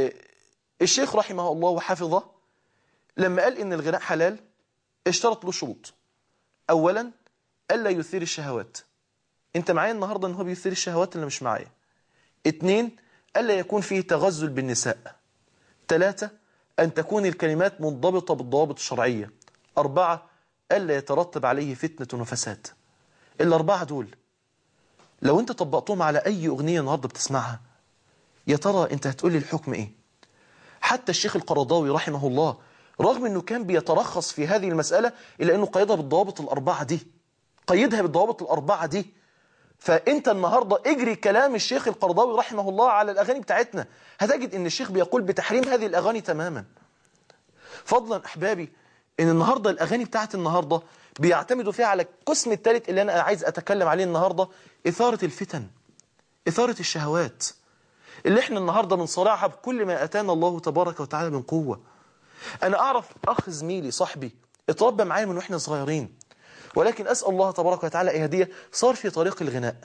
الشيخ رحمه الله وحفظه لما قال إن الغناء حلال اشترط له شروط. أولا ألا يثير الشهوات. أنت معايا النهاردة إن هو بيثير الشهوات اللي مش معايا. 2 ألا يكون فيه تغزل بالنساء. 3 أن تكون الكلمات منضبطة بالضوابط الشرعية. 4 ألا يترتب عليه فتنة وفساد. ال4 دول لو أنت طبقتهم على أي أغنية النهاردة بتسمعها، يا ترى أنت هتقولي الحكم إيه؟ حتى الشيخ القرضاوي رحمه الله رغم أنه كان بيترخص في هذه المسألة إلا أنه قيدها بالضوابط ال4 دي، قيدها بالضوابط ال4 دي. فأنت النهاردة اجري كلام الشيخ القرضاوي رحمه الله على الأغاني بتاعتنا، هتجد أن الشيخ بيقول بتحريم هذه الأغاني تماما. فضلا أحبابي أن النهاردة الأغاني بتاعت النهاردة بيعتمدوا فيها على القسم الثالث اللي أنا عايز أتكلم عليه النهاردة، إثارة الفتن، إثارة الشهوات اللي احنا النهاردة بنصارعها بكل ما أتانا الله تبارك وتعالى من قوة. أنا أعرف أخ زميلي صاحبي اتربى معايا من وإحنا صغيرين، ولكن أسأل الله تبارك وتعالى إهدية صار في طريق الغناء،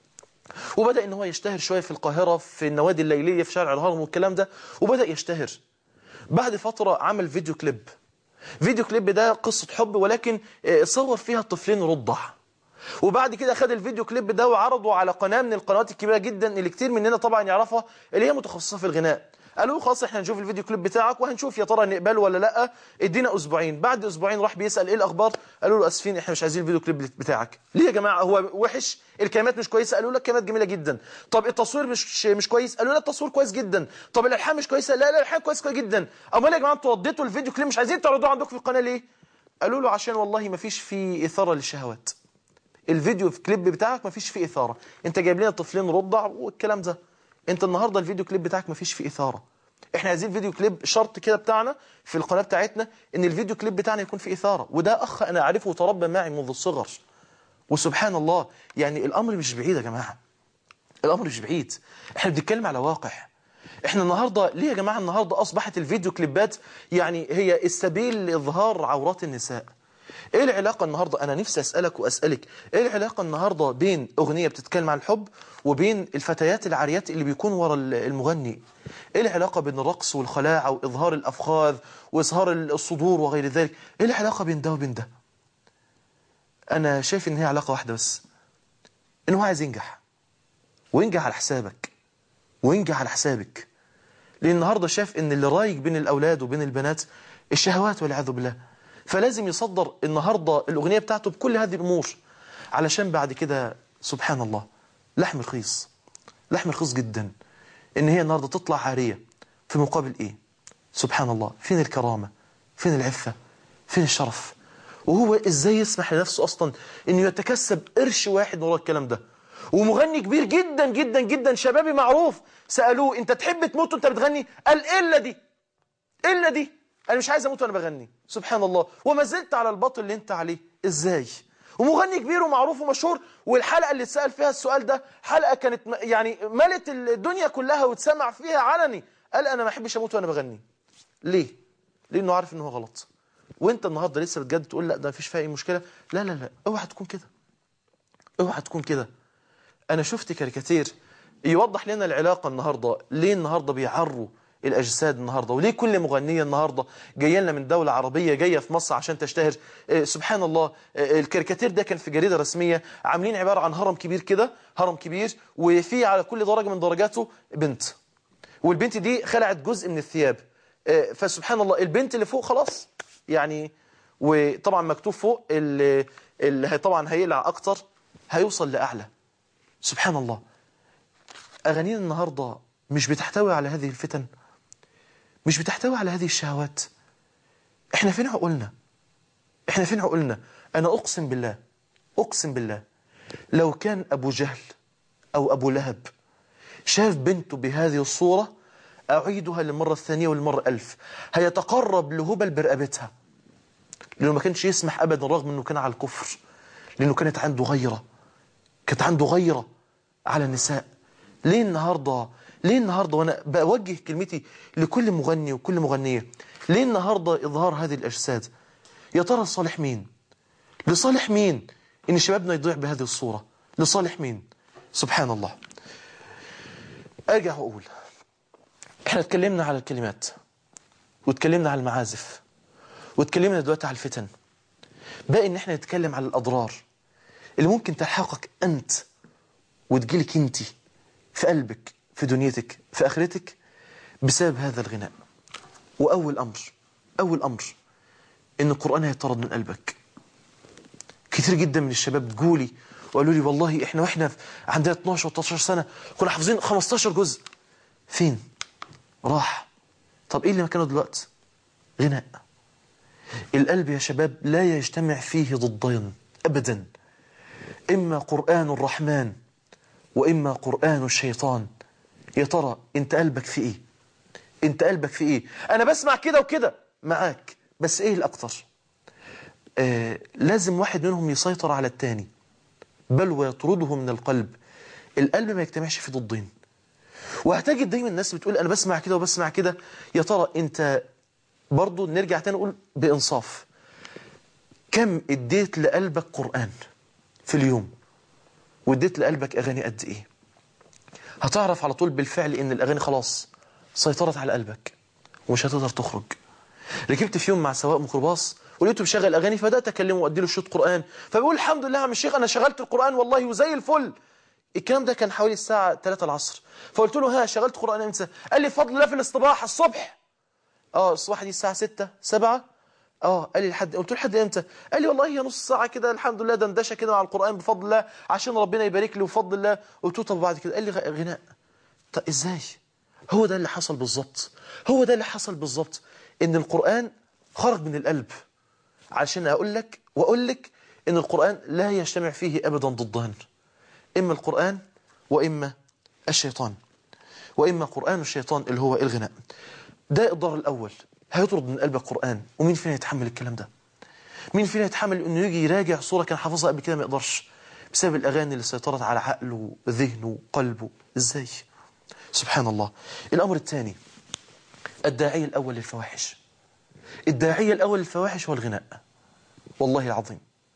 وبدأ إن هو يشتهر شوية في القاهرة في النوادي الليلية في شارع الهرم والكلام ده، وبدأ يشتهر. بعد فترة عمل فيديو كليب. فيديو كليب ده قصة حب، ولكن صور فيها طفلين رضع. وبعد كده خد الفيديو كليب ده وعرضه على قناة من القنوات الكبيرة جدا اللي كتير مننا طبعا يعرفها، اللي هي متخصصة في الغناء. قالوا له خلاص احنا هنشوف الفيديو كليب بتاعك وهنشوف يا ترى نقبله ولا لا، ادينا اسبوعين. بعد اسبوعين راح بيسأل ايه الاخبار، قالوا له اسفين احنا مش عايزين الفيديو كليب بتاعك. ليه يا جماعه هو وحش؟ الكلمات مش كويسه؟ قالوا لك الكلمات جميله جدا. طب التصوير مش كويس؟ قالوا لا التصوير كويس جدا. طب الالحان مش كويسه؟ لا الالحان كويسه جدا. امال يا جماعه انتوا وديتوا الفيديو كليب مش عايزين تعرضوه عندكم في القناه ليه؟ قالوا له عشان والله ما فيش فيه اثاره للشهوات، الفيديو في كليب بتاعك ما فيش فيه اثاره، انت جايب لنا طفلين رضع والكلام ده. انت النهارده الفيديو كليب بتاعك ما فيش فيه اثاره. احنا عايزين فيديو كليب شرط كده بتاعنا في القناه بتاعتنا ان الفيديو كليب بتاعنا يكون فيه اثاره. وده اخ انا اعرفه وتربى معي منذ الصغر، وسبحان الله يعني الامر مش بعيد يا جماعه، الامر مش بعيد، احنا بنتكلم على واقع. احنا النهارده ليه يا جماعه النهارده اصبحت الفيديو كليبات يعني هي السبيل لاظهار عورات النساء؟ ايه العلاقة النهاردة؟ انا نفسي اسألك واسألك ايه العلاقة النهاردة بين اغنية بتتكلم عن الحب وبين الفتيات العاريات اللي بيكون ورا المغني؟ ايه العلاقة بين الرقص والخلاعة واظهار الافخاذ واظهار الصدور وغير ذلك؟ ايه العلاقة بين ده وبين ده؟ انا شايف ان هي علاقة واحدة بس، ان هو عايز ينجح، وينجح على حسابك وينجح على حسابك. لان النهاردة شايف ان اللي رايق بين الاولاد وبين البنات الشهوات والعياذ بالله، فلازم يصدر النهاردة الأغنية بتاعته بكل هذه الأمور، علشان بعد كده سبحان الله لحم رخيص، لحم رخيص جدا، إن هي النهاردة تطلع عارية في مقابل إيه؟ سبحان الله، فين الكرامة؟ فين العفة؟ فين الشرف؟ وهو إزاي يسمح لنفسه أصلا إنه يتكسب قرش واحد من وراء الكلام ده؟ ومغني كبير جدا جدا جدا شبابي معروف، سألوه أنت تحب تموت وأنت بتغني؟ قال إلا دي إلا دي، أنا مش عايز أموت وأنا بغني. سبحان الله، وما زلت على الباطل اللي أنت عليه إزاي؟ ومغني كبير ومعروف ومشهور، والحلقة اللي اتسأل فيها السؤال ده حلقة كانت يعني ملت الدنيا كلها وتسمع فيها علني، قال أنا ما أحبش أموت وأنا بغني. ليه؟ لأنه عارف إنه غلط. وأنت النهاردة لسه بتجد تقول لا ده مفيش فيها أي مشكلة. لا لا لا، اوعى تكون كده، اوعى تكون كده. أنا شفت كاريكاتير يوضح لنا العلاقة النهاردة، ليه النهاردة بيعروا الأجساد النهاردة، وليه كل مغنية النهاردة جاية لنا من دولة عربية جاية في مصر عشان تشتهر. سبحان الله، الكاريكاتير ده كان في جريدة رسمية، عاملين عبارة عن هرم كبير كده، هرم كبير وفيه على كل درجة من درجاته بنت، والبنت دي خلعت جزء من الثياب. فسبحان الله البنت اللي فوق خلاص يعني، وطبعا مكتوب فوق اللي طبعا هيقلع أكتر هيوصل لأعلى. سبحان الله، أغانينا النهاردة مش بتحتوي على هذه الفتن، مش بتحتوي على هذه الشهوات. احنا فين عقولنا؟ احنا فين عقولنا؟ انا اقسم بالله، اقسم بالله لو كان ابو جهل او ابو لهب شاف بنته بهذه الصورة، اعيدها للمرة الثانية والمرة 1000، هيتقرب لهبل برقبتها، لانه ما كانش يسمح ابدا رغم انه كان على الكفر، لانه كانت عنده غيرة، كانت عنده غيرة على النساء. ليه النهاردة وأنا بوجه كلمتي لكل مغني وكل مغنية، ليه النهاردة إظهار هذه الأجساد؟ يا ترى لصالح مين؟ لصالح مين إن شبابنا يضيع بهذه الصورة؟ لصالح مين؟ سبحان الله. أرجع وأقول إحنا اتكلمنا على الكلمات، واتكلمنا على المعازف، واتكلمنا دلوقتي على الفتن. باقي إن إحنا نتكلم على الأضرار اللي ممكن تلحقك أنت وتجيلك أنت في قلبك، في دنيتك، في آخرتك بسبب هذا الغناء. وأول أمر إن القرآن هيطرد من قلبك. كتير جدا من الشباب تقولي وقالوا لي والله إحنا عندنا 12 و 13 سنة كنا حافظين 15 جزء. فين؟ راح. طب إيه اللي مكانه دلوقتي؟ غناء. القلب يا شباب لا يجتمع فيه ضدين أبدا، إما قرآن الرحمن وإما قرآن الشيطان. يا ترى أنت قلبك في إيه؟ أنت قلبك في إيه؟ أنا بسمع كده وكده معاك، بس إيه الأكتر؟ لازم واحد منهم يسيطر على التاني، بل ويطرده من القلب. القلب ما يجتمعش في ضدين. وهتجد دايما الناس بتقول أنا بسمع كده وبسمع كده. يا ترى أنت برضو نرجع تاني نقول بإنصاف، كم اديت لقلبك قرآن في اليوم واديت لقلبك أغاني قد إيه؟ هتعرف على طول بالفعل إن الأغاني خلاص سيطرت على قلبك ومش هتقدر تخرج. ركبت في يوم مع سواق ميكروباص ولقيته بيشغل أغاني، فبدأت أكلمه وأدي له شوط قرآن، فبيقول الحمد لله يا عم الشيخ أنا شغلت القرآن والله وزي الفل. الكلام ده كان حوالي الساعة 3 العصر. فقلت له ها شغلت قرآن امتى؟ قال لي بفضل الله في الاصطباح الصبح. الصباح دي الساعة 6 7. قال لي قلت له لحد امتى؟ قال لي والله هي نص ساعة كده الحمد لله دندشة كده مع القرآن بفضل الله عشان ربنا يبارك لي وفضل الله. قلت له طب بعد كده؟ قال لي غناء. طب ازاي؟ هو ده اللي حصل بالظبط، ان القرآن خرج من القلب. عشان اقول لك ان القرآن لا يجتمع فيه ابدا ضدان، اما القرآن واما الشيطان، واما قرآن الشيطان اللي هو الغناء. ده الضرر الاول، هيطرد من قلبك قرآن. ومين فينا يتحمل الكلام ده؟ مين فينا يتحمل انه يجي يراجع صورة كان حافظها قبل كده؟ ما يقدرش بسبب الاغاني اللي سيطرت على عقله وذهنه وقلبه. ازاي؟ سبحان الله. الامر الثاني، الداعية الاول للفواحش. الداعية الاول للفواحش هو الغناء. والله العظيم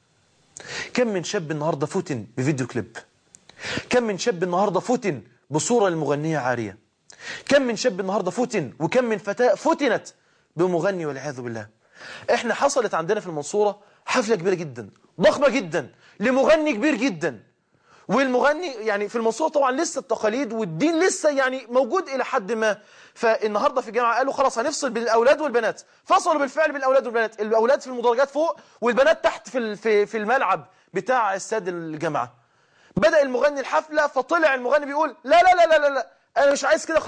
كم من شاب النهاردة فتن بفيديو كليب، كم من شاب النهاردة فتن بصورة المغنية عارية، كم من شاب النهاردة فتن، وكم من فتاة فتنت بمغني والعياذ بالله. احنا حصلت عندنا في المنصورة حفلة كبيرة جدا ضخمة جدا لمغني كبير جدا. والمغني يعني في المنصورة طبعا لسه التقاليد والدين لسه يعني موجود إلى حد ما. فالنهاردة في الجامعة قالوا خلاص هنفصل بين الأولاد والبنات. فصلوا بالفعل بين الأولاد والبنات، الأولاد في المدرجات فوق والبنات تحت في الملعب بتاع استاد الجامعة. بدأ المغني الحفلة، فطلع المغني بيقول لا لا لا لا لا أنا مش عايز كده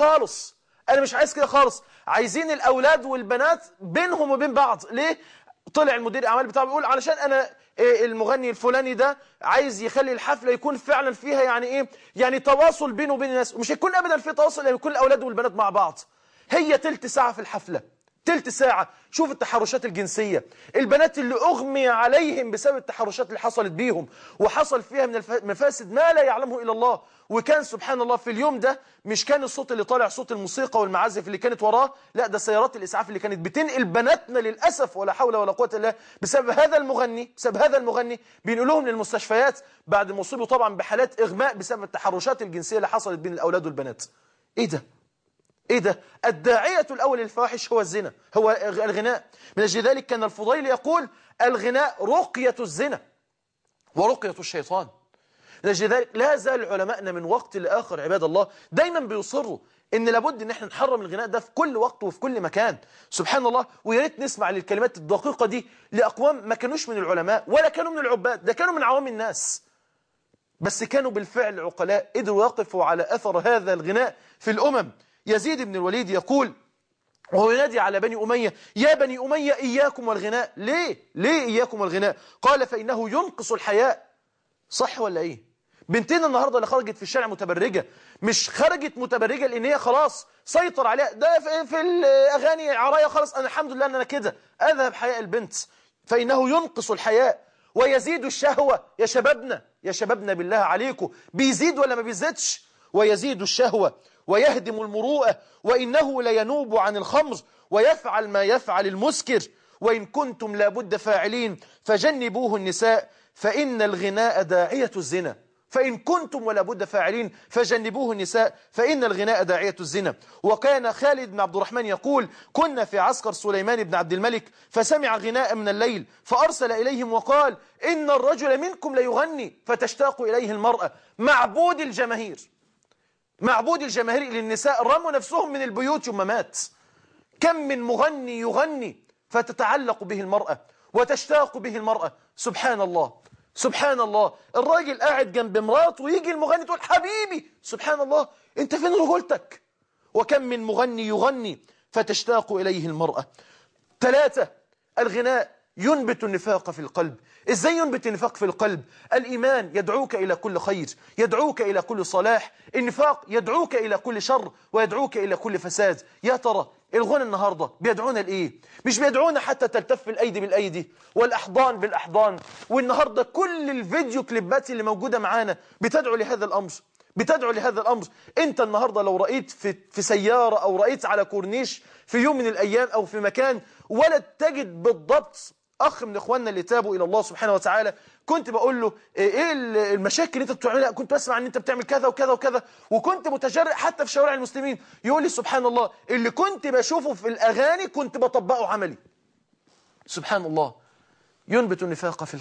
خالص، عايزين الأولاد والبنات بينهم وبين بعض. ليه؟ طلع المدير الأعمال بتاعه بيقول علشان أنا المغني الفلاني ده عايز يخلي الحفلة يكون فعلا فيها يعني تواصل بينه وبين الناس، ومش هيكون أبدا في تواصل لأن يكون الأولاد والبنات مع بعض. هي تلت ساعة في الحفلة، تلت ساعة. شوف التحرشات الجنسية، البنات اللي أغمي عليهم بسبب التحرشات اللي حصلت بيهم وحصل فيها من المفاسد ما لا يعلمه إلا الله. وكان سبحان الله في اليوم ده مش كان الصوت اللي طالع صوت الموسيقى والمعازف اللي كانت وراه، لا ده سيارات الإسعاف اللي كانت بتنقل بناتنا للأسف ولا حول ولا قوة إلا بسبب هذا المغني بينقلوهم للمستشفيات بعد ما أصيبوا طبعا بحالات إغماء بسبب التحرشات الجنسية اللي حصلت بين الأولاد والبنات. إيه ده؟ الداعية الأول للفواحش هو الزنا، هو الغناء. من أجل ذلك كان الفضيل يقول الغناء رقية الزنا ورقية الشيطان. من أجل ذلك لا زال علماءنا من وقت لآخر عباد الله دايما بيصروا إن لابد إن احنا نحرم الغناء ده في كل وقت وفي كل مكان. سبحان الله. ويا ريت نسمع للكلمات الدقيقة دي لأقوام ما كانوش من العلماء ولا كانوا من العباد، ده كانوا من عوام الناس، بس كانوا بالفعل عقلاء قدروا يقفوا على أثر هذا الغناء في الأمم. يزيد بن الوليد يقول وهو ينادي على بني أمية يا بني أمية إياكم والغناء. ليه إياكم والغناء؟ قال فإنه ينقص الحياء. صح ولا إيه؟ بنتنا النهاردة اللي خرجت في الشارع متبرجة، مش خرجت متبرجة لأن هي خلاص سيطر عليها ده في الأغاني عراية خلاص أنا الحمد لله أن أنا كده أذهب حياء البنت. فإنه ينقص الحياء ويزيد الشهوة. يا شبابنا بالله عليكم، بيزيد ولا ما بيزيدش؟ ويزيد الشهوة ويهدم المروءة، وإنه لينوب عن الخمر ويفعل ما يفعل المسكر. وإن كنتم لابد فاعلين فجنبوه النساء فإن الغناء داعية الزنا. فإن كنتم ولا بد فاعلين فجنبوه النساء فإن الغناء داعية الزنا. وكان خالد بن عبد الرحمن يقول: كنا في عسكر سليمان بن عبد الملك فسمع غناء من الليل فأرسل إليهم وقال: إن الرجل منكم ليغني فتشتاق إليه المرأة. معبود الجماهير للنساء رموا نفسهم من البيوت يوم مات. كم من مغني يغني فتتعلق به المرأة وتشتاق به المرأة. سبحان الله سبحان الله. الراجل قاعد جنب مراته ويجي المغني تقول: حبيبي. سبحان الله، انت فين رجولتك؟ وكم من مغني يغني فتشتاق إليه المرأة. 3. الغناء ينبت النفاق في القلب. ازاي ينبت النفاق في القلب؟ الإيمان يدعوك إلى كل خير، يدعوك إلى كل صلاح. النفاق يدعوك إلى كل شر ويدعوك إلى كل فساد. يا ترى الغنى النهاردة بيدعونا لإيه؟ مش بيدعونا حتى تلتف الأيدي بالأيدي والأحضان بالأحضان. والنهاردة كل الفيديو كليبات اللي موجودة معانا بتدعو لهذا الأمر. انت النهاردة لو رأيت في سيارة أو رأيت على كورنيش في يوم من الأيام أو في مكان ولا تجد بالضبط أخ من إخواننا اللي تابوا إلى الله سبحانه وتعالى، كنت بقول له: إيه المشاكل اللي أنت بتعملها؟ كنت بسمع أن أنت بتعمل كذا وكذا وكذا، وكنت متجرئ حتى في شوارع المسلمين. يقول لي: سبحان الله، اللي كنت بشوفه في الأغاني كنت بطبقه عملي. سبحان الله. ينبت النفاق في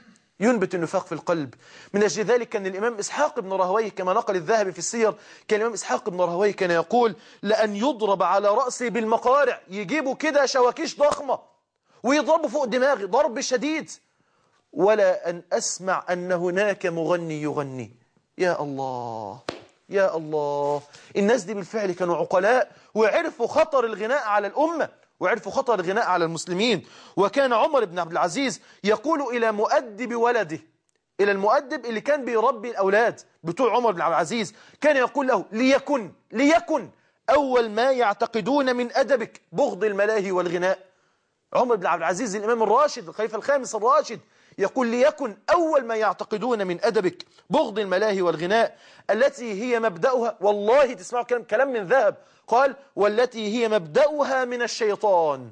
القلب. من أجل ذلك كان الإمام إسحاق بن راهويه كما نقل الذهبي في السير، كان الإمام إسحاق بن راهويه كان يقول: لأن يضرب على رأسي بالمقارع. يجيبوا كده شواكيش ضخمة ويضربوا فوق دماغي ضرب شديد، ولا أن أسمع أن هناك مغني يغني. يا الله يا الله. الناس دي بالفعل كانوا عقلاء وعرفوا خطر الغناء على الأمة وعرفوا خطر الغناء على المسلمين. وكان عمر بن عبد العزيز يقول إلى مؤدب ولده، إلى المؤدب اللي كان بيربي الأولاد بتوع عمر بن عبد العزيز، كان يقول له: ليكن أول ما يعتقدون من أدبك بغض الملاهي والغناء. عمر بن عبد العزيز الإمام الراشد الخليفة الخامس الراشد يقول: ليكن أول ما يعتقدون من أدبك بغض الملاهي والغناء التي هي مبدأها، والله تسمعوا كلام من ذهب، قال: والتي هي مبدأها من الشيطان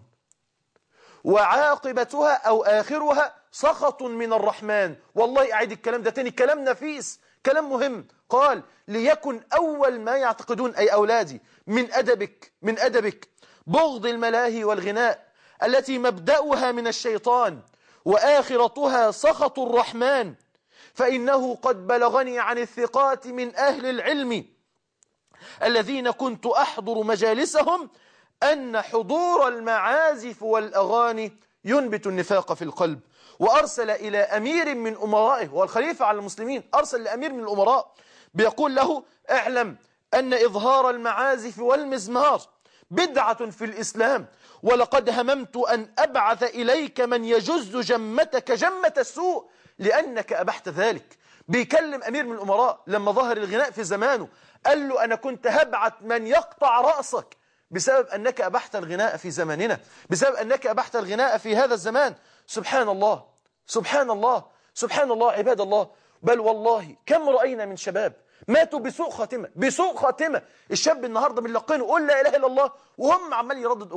وعاقبتها أو آخرها سخط من الرحمن. والله أعيد الكلام ده تاني، كلام نفيس، كلام مهم. قال: ليكن أول ما يعتقدون أي أولادي من أدبك بغض الملاهي والغناء التي مبدأها من الشيطان وآخرتها سخط الرحمن، فإنه قد بلغني عن الثقات من أهل العلم الذين كنت أحضر مجالسهم أن حضور المعازف والأغاني ينبت النفاق في القلب. وأرسل إلى أمير من أمرائه، والخليفة على المسلمين أرسل لأمير من الأمراء بيقول له: اعلم أن إظهار المعازف والمزمار بدعة في الإسلام، ولقد هممت أن أبعث إليك من يجز جمتك جمة السوء لأنك أبحت ذلك. بيكلم أمير من الأمراء لما ظهر الغناء في زمانه، قال له: أنا كنت هبعث من يقطع رأسك بسبب أنك أبحت الغناء في زماننا، بسبب أنك أبحت الغناء في هذا الزمان. سبحان الله سبحان الله سبحان الله. عباد الله، بل والله كم رأينا من شباب ماتوا بسوء خاتمة. الشاب النهاردة بنلقنه قول لا إله إلا الله وهو عمال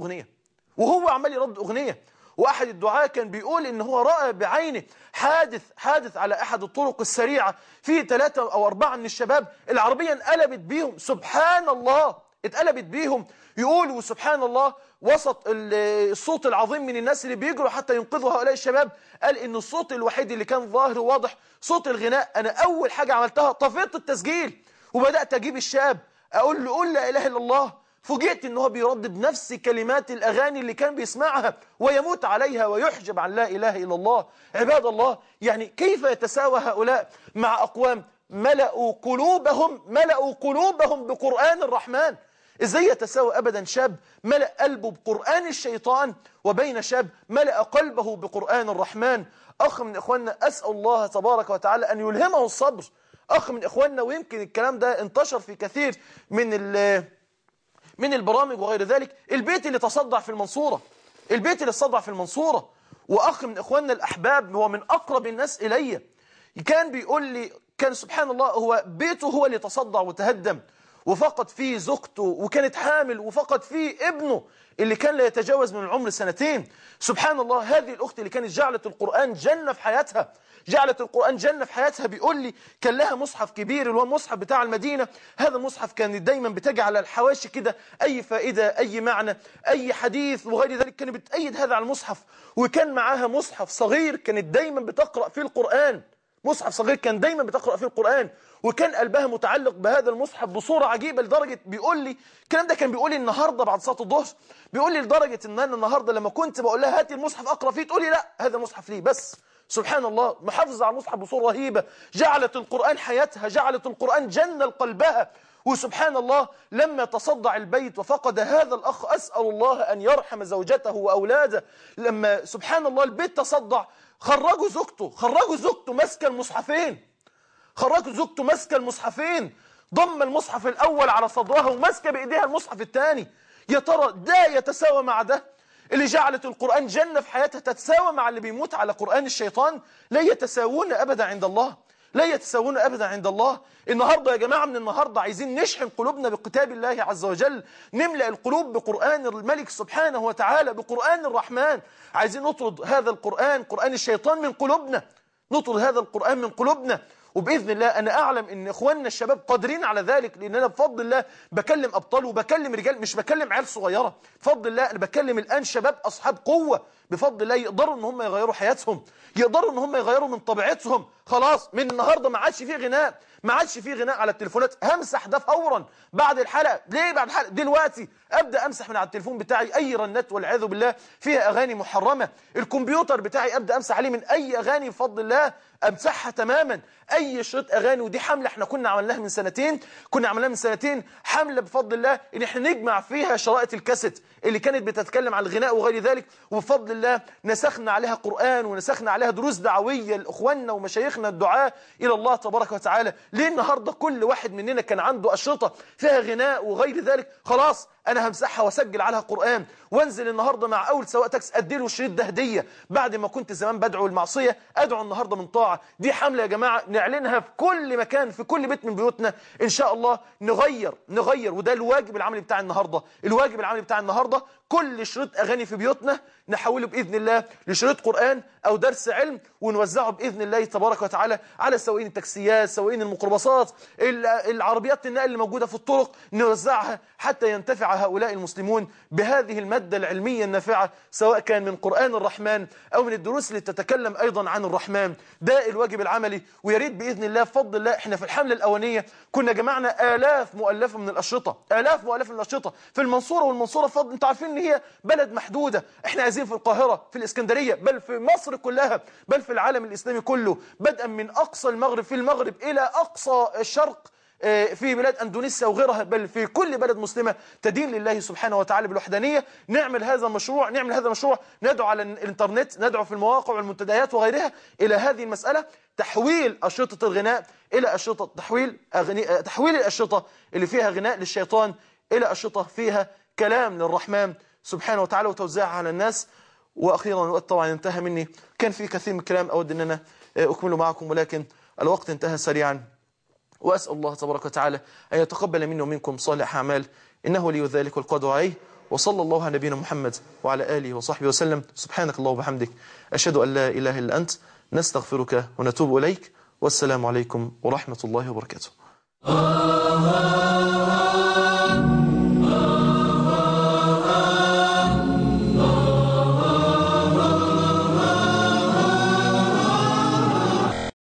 يردد أغنية. وأحد الدعاة كان بيقول إن هو رأى بعينه حادث على أحد الطرق السريعة، فيه 3 أو 4 من الشباب العربية انقلبت بيهم. سبحان الله، اتقلبت بيهم. يقول وسبحان الله وسط الصوت العظيم من الناس اللي بيجروا حتى ينقذوا هؤلاء الشباب، قال إن الصوت الوحيد اللي كان ظاهر وواضح صوت الغناء. أنا أول حاجة عملتها طفيت التسجيل وبدأت أجيب الشاب أقول له قول لا إله إلا الله. فوجئت إن هو بيردد نفس كلمات الأغاني اللي كان بيسمعها ويموت عليها ويحجب عن لا إله إلا الله. عباد الله، يعني كيف يتساوى هؤلاء مع أقوام ملأوا قلوبهم بقرآن الرحمن؟ إزاي يتساوى أبدا شاب ملأ قلبه بقرآن الشيطان وبين شاب ملأ قلبه بقرآن الرحمن؟ أخ من إخواننا أسأل الله تبارك وتعالى أن يلهمه الصبر. أخ من إخواننا، ويمكن الكلام ده انتشر في كثير من البرامج وغير ذلك، البيت اللي تصدع في المنصورة وأخ من إخواننا الأحباب، هو من أقرب الناس إلي، كان بيقول لي كان سبحان الله هو بيته هو اللي تصدع وتهدم، وفقد فيه زوجته وكانت حامل، وفقد فيه ابنه اللي كان لا يتجاوز من العمر 2 سبحان الله. هذه الأخت اللي كانت جعلت القرآن جنة في حياتها، جعلت القرآن جنة في حياتها. بيقول لي كان لها مصحف كبير اللي هو المصحف بتاع المدينة. هذا المصحف كان دايما بتجي على الحواشي كده أي فائدة، أي معنى، أي حديث وغير ذلك، كانت بتأيد هذا على المصحف. وكان معاها مصحف صغير كانت دايما بتقرأ فيه القرآن، مصحف صغير كان دايما بتقرأ فيه القرآن، وكان قلبها متعلق بهذا المصحف بصورة عجيبة، لدرجة بيقول لي الكلام ده كان بيقول لي النهاردة بعد صلاة الظهر، بيقول لي لدرجة ان انا النهاردة لما كنت بقول لها هاتي المصحف اقرأ فيه تقول لي لا هذا المصحف ليه بس. سبحان الله، محافظة على المصحف بصورة رهيبة، جعلت القرآن حياتها، جعلت القرآن جنة لقلبها. وسبحان الله لما تصدع البيت وفقد هذا الأخ، أسأل الله أن يرحم زوجته وأولاده، لما سبحان الله البيت تصدع خرجوا زوجته ماسكه المصحفين، خرجوا زوجته ماسكه المصحفين، ضم المصحف الأول على صدرها وماسكه بإيديها المصحف الثاني. يا ترى ده يتساوى مع ده؟ اللي جعلت القرآن جنة في حياتها تتساوى مع اللي بيموت على قرآن الشيطان؟ لا يتساوون أبدا عند الله، لا يتساوون أبدا عند الله. النهاردة يا جماعة، من النهاردة عايزين نشحن قلوبنا بكتاب الله عز وجل، نملأ القلوب بقرآن الملك سبحانه وتعالى، بقرآن الرحمن. عايزين نطرد هذا القرآن، قرآن الشيطان، من قلوبنا، نطرد هذا القرآن من قلوبنا. وبإذن الله أنا أعلم أن إخواننا الشباب قادرين على ذلك، لأن أنا بفضل الله بكلم أبطال وبكلم رجال، مش بكلم عيال صغيرة. بفضل الله أنا بكلم الآن شباب أصحاب قوة، بفضل الله يقدروا أن هم يغيروا حياتهم، يقدروا أن هم يغيروا من طبيعتهم. خلاص من النهاردة ما عادش فيه غناء، ما عادش فيه غناء على التليفونات. همسح ده فورا بعد الحلقة. ليه بعد الحلقة؟ دلوقتي أبدأ أمسح من على التليفون بتاعي أي رنات والعياذ بالله فيها أغاني محرمة. الكمبيوتر بتاعي أبدأ أمسح عليه من أي أغاني، بفضل الله أمسحها تماما. أي شريط أغاني، ودي حملة احنا كنا عملناها من سنتين، حملة بفضل الله إن احنا نجمع فيها شرائط الكاسيت اللي كانت بتتكلم عن الغناء وغير ذلك، وبفضل الله نسخنا عليها قرآن ونسخنا عليها دروس دعوية لإخواننا ومشايخنا الدعاء إلى الله تبارك وتعالى. ليه النهاردة كل واحد مننا كان عنده أشرطة فيها غناء وغير ذلك، خلاص أنا همسحها وأسجل عليها قرآن، وانزل النهاردة مع أول سواق تاكسي أديله الشريط ده هدية. بعد ما كنت زمان بدعو المعصية أدعو النهاردة من طاعة. دي حملة يا جماعة نعلنها في كل مكان، في كل بيت من بيوتنا إن شاء الله. نغير، وده الواجب العملي بتاع النهاردة. الواجب العملي بتاع النهاردة كل شريط أغاني في بيوتنا نحوله بإذن الله لشريط قرآن أو درس علم، ونوزعه بإذن الله تبارك وتعالى على سواقين التاكسيات، سواقين الميكروباصات، العربيات النقل اللي موجودة في الطرق، نوزعها حتى ينتفع هؤلاء المسلمون بهذه المادة العلمية النافعة، سواء كان من قرآن الرحمن أو من الدروس اللي تتكلم أيضا عن الرحمن. ده الواجب العملي. ويريد بإذن الله بفضل الله احنا في الحملة الأولانية كنا جمعنا آلاف مؤلفة من الأشرطة، في المنصورة. والمنصورة فضل انتوا عارفين ان هي بلد محدودة، احنا عايزين في القاهرة، في الإسكندرية، بل في مصر كلها، بل في العالم الإسلامي كله، بدءا من أقصى المغرب في المغرب إلى أقصى الشرق في بلاد أندونيسيا وغيرها، بل في كل بلد مسلمة تدين لله سبحانه وتعالى بالوحدانية. نعمل هذا المشروع، ندعو على الإنترنت، ندعو في المواقع والمنتديات وغيرها إلى هذه المسألة، تحويل أشرطة الغناء إلى أشرطة، تحويل الأشرطة اللي فيها غناء للشيطان إلى أشرطة فيها كلام للرحمن سبحانه وتعالى، وتوزيعها على الناس. وأخيرا، الوقت طبعا انتهى مني، كان في كثير من الكلام أود أن أنا أكمله معكم، ولكن الوقت انتهى سريعا. وأسأل الله تبارك وتعالى أن يتقبل مني ومنكم صالح أعمال، إنه لي ذلك والقادر عليه. وصلى الله على نبينا محمد وعلى آله وصحبه وسلم. سبحانك اللهم وبحمدك، أشهد أن لا إله إلا أنت، نستغفرك ونتوب إليك. والسلام عليكم ورحمة الله وبركاته.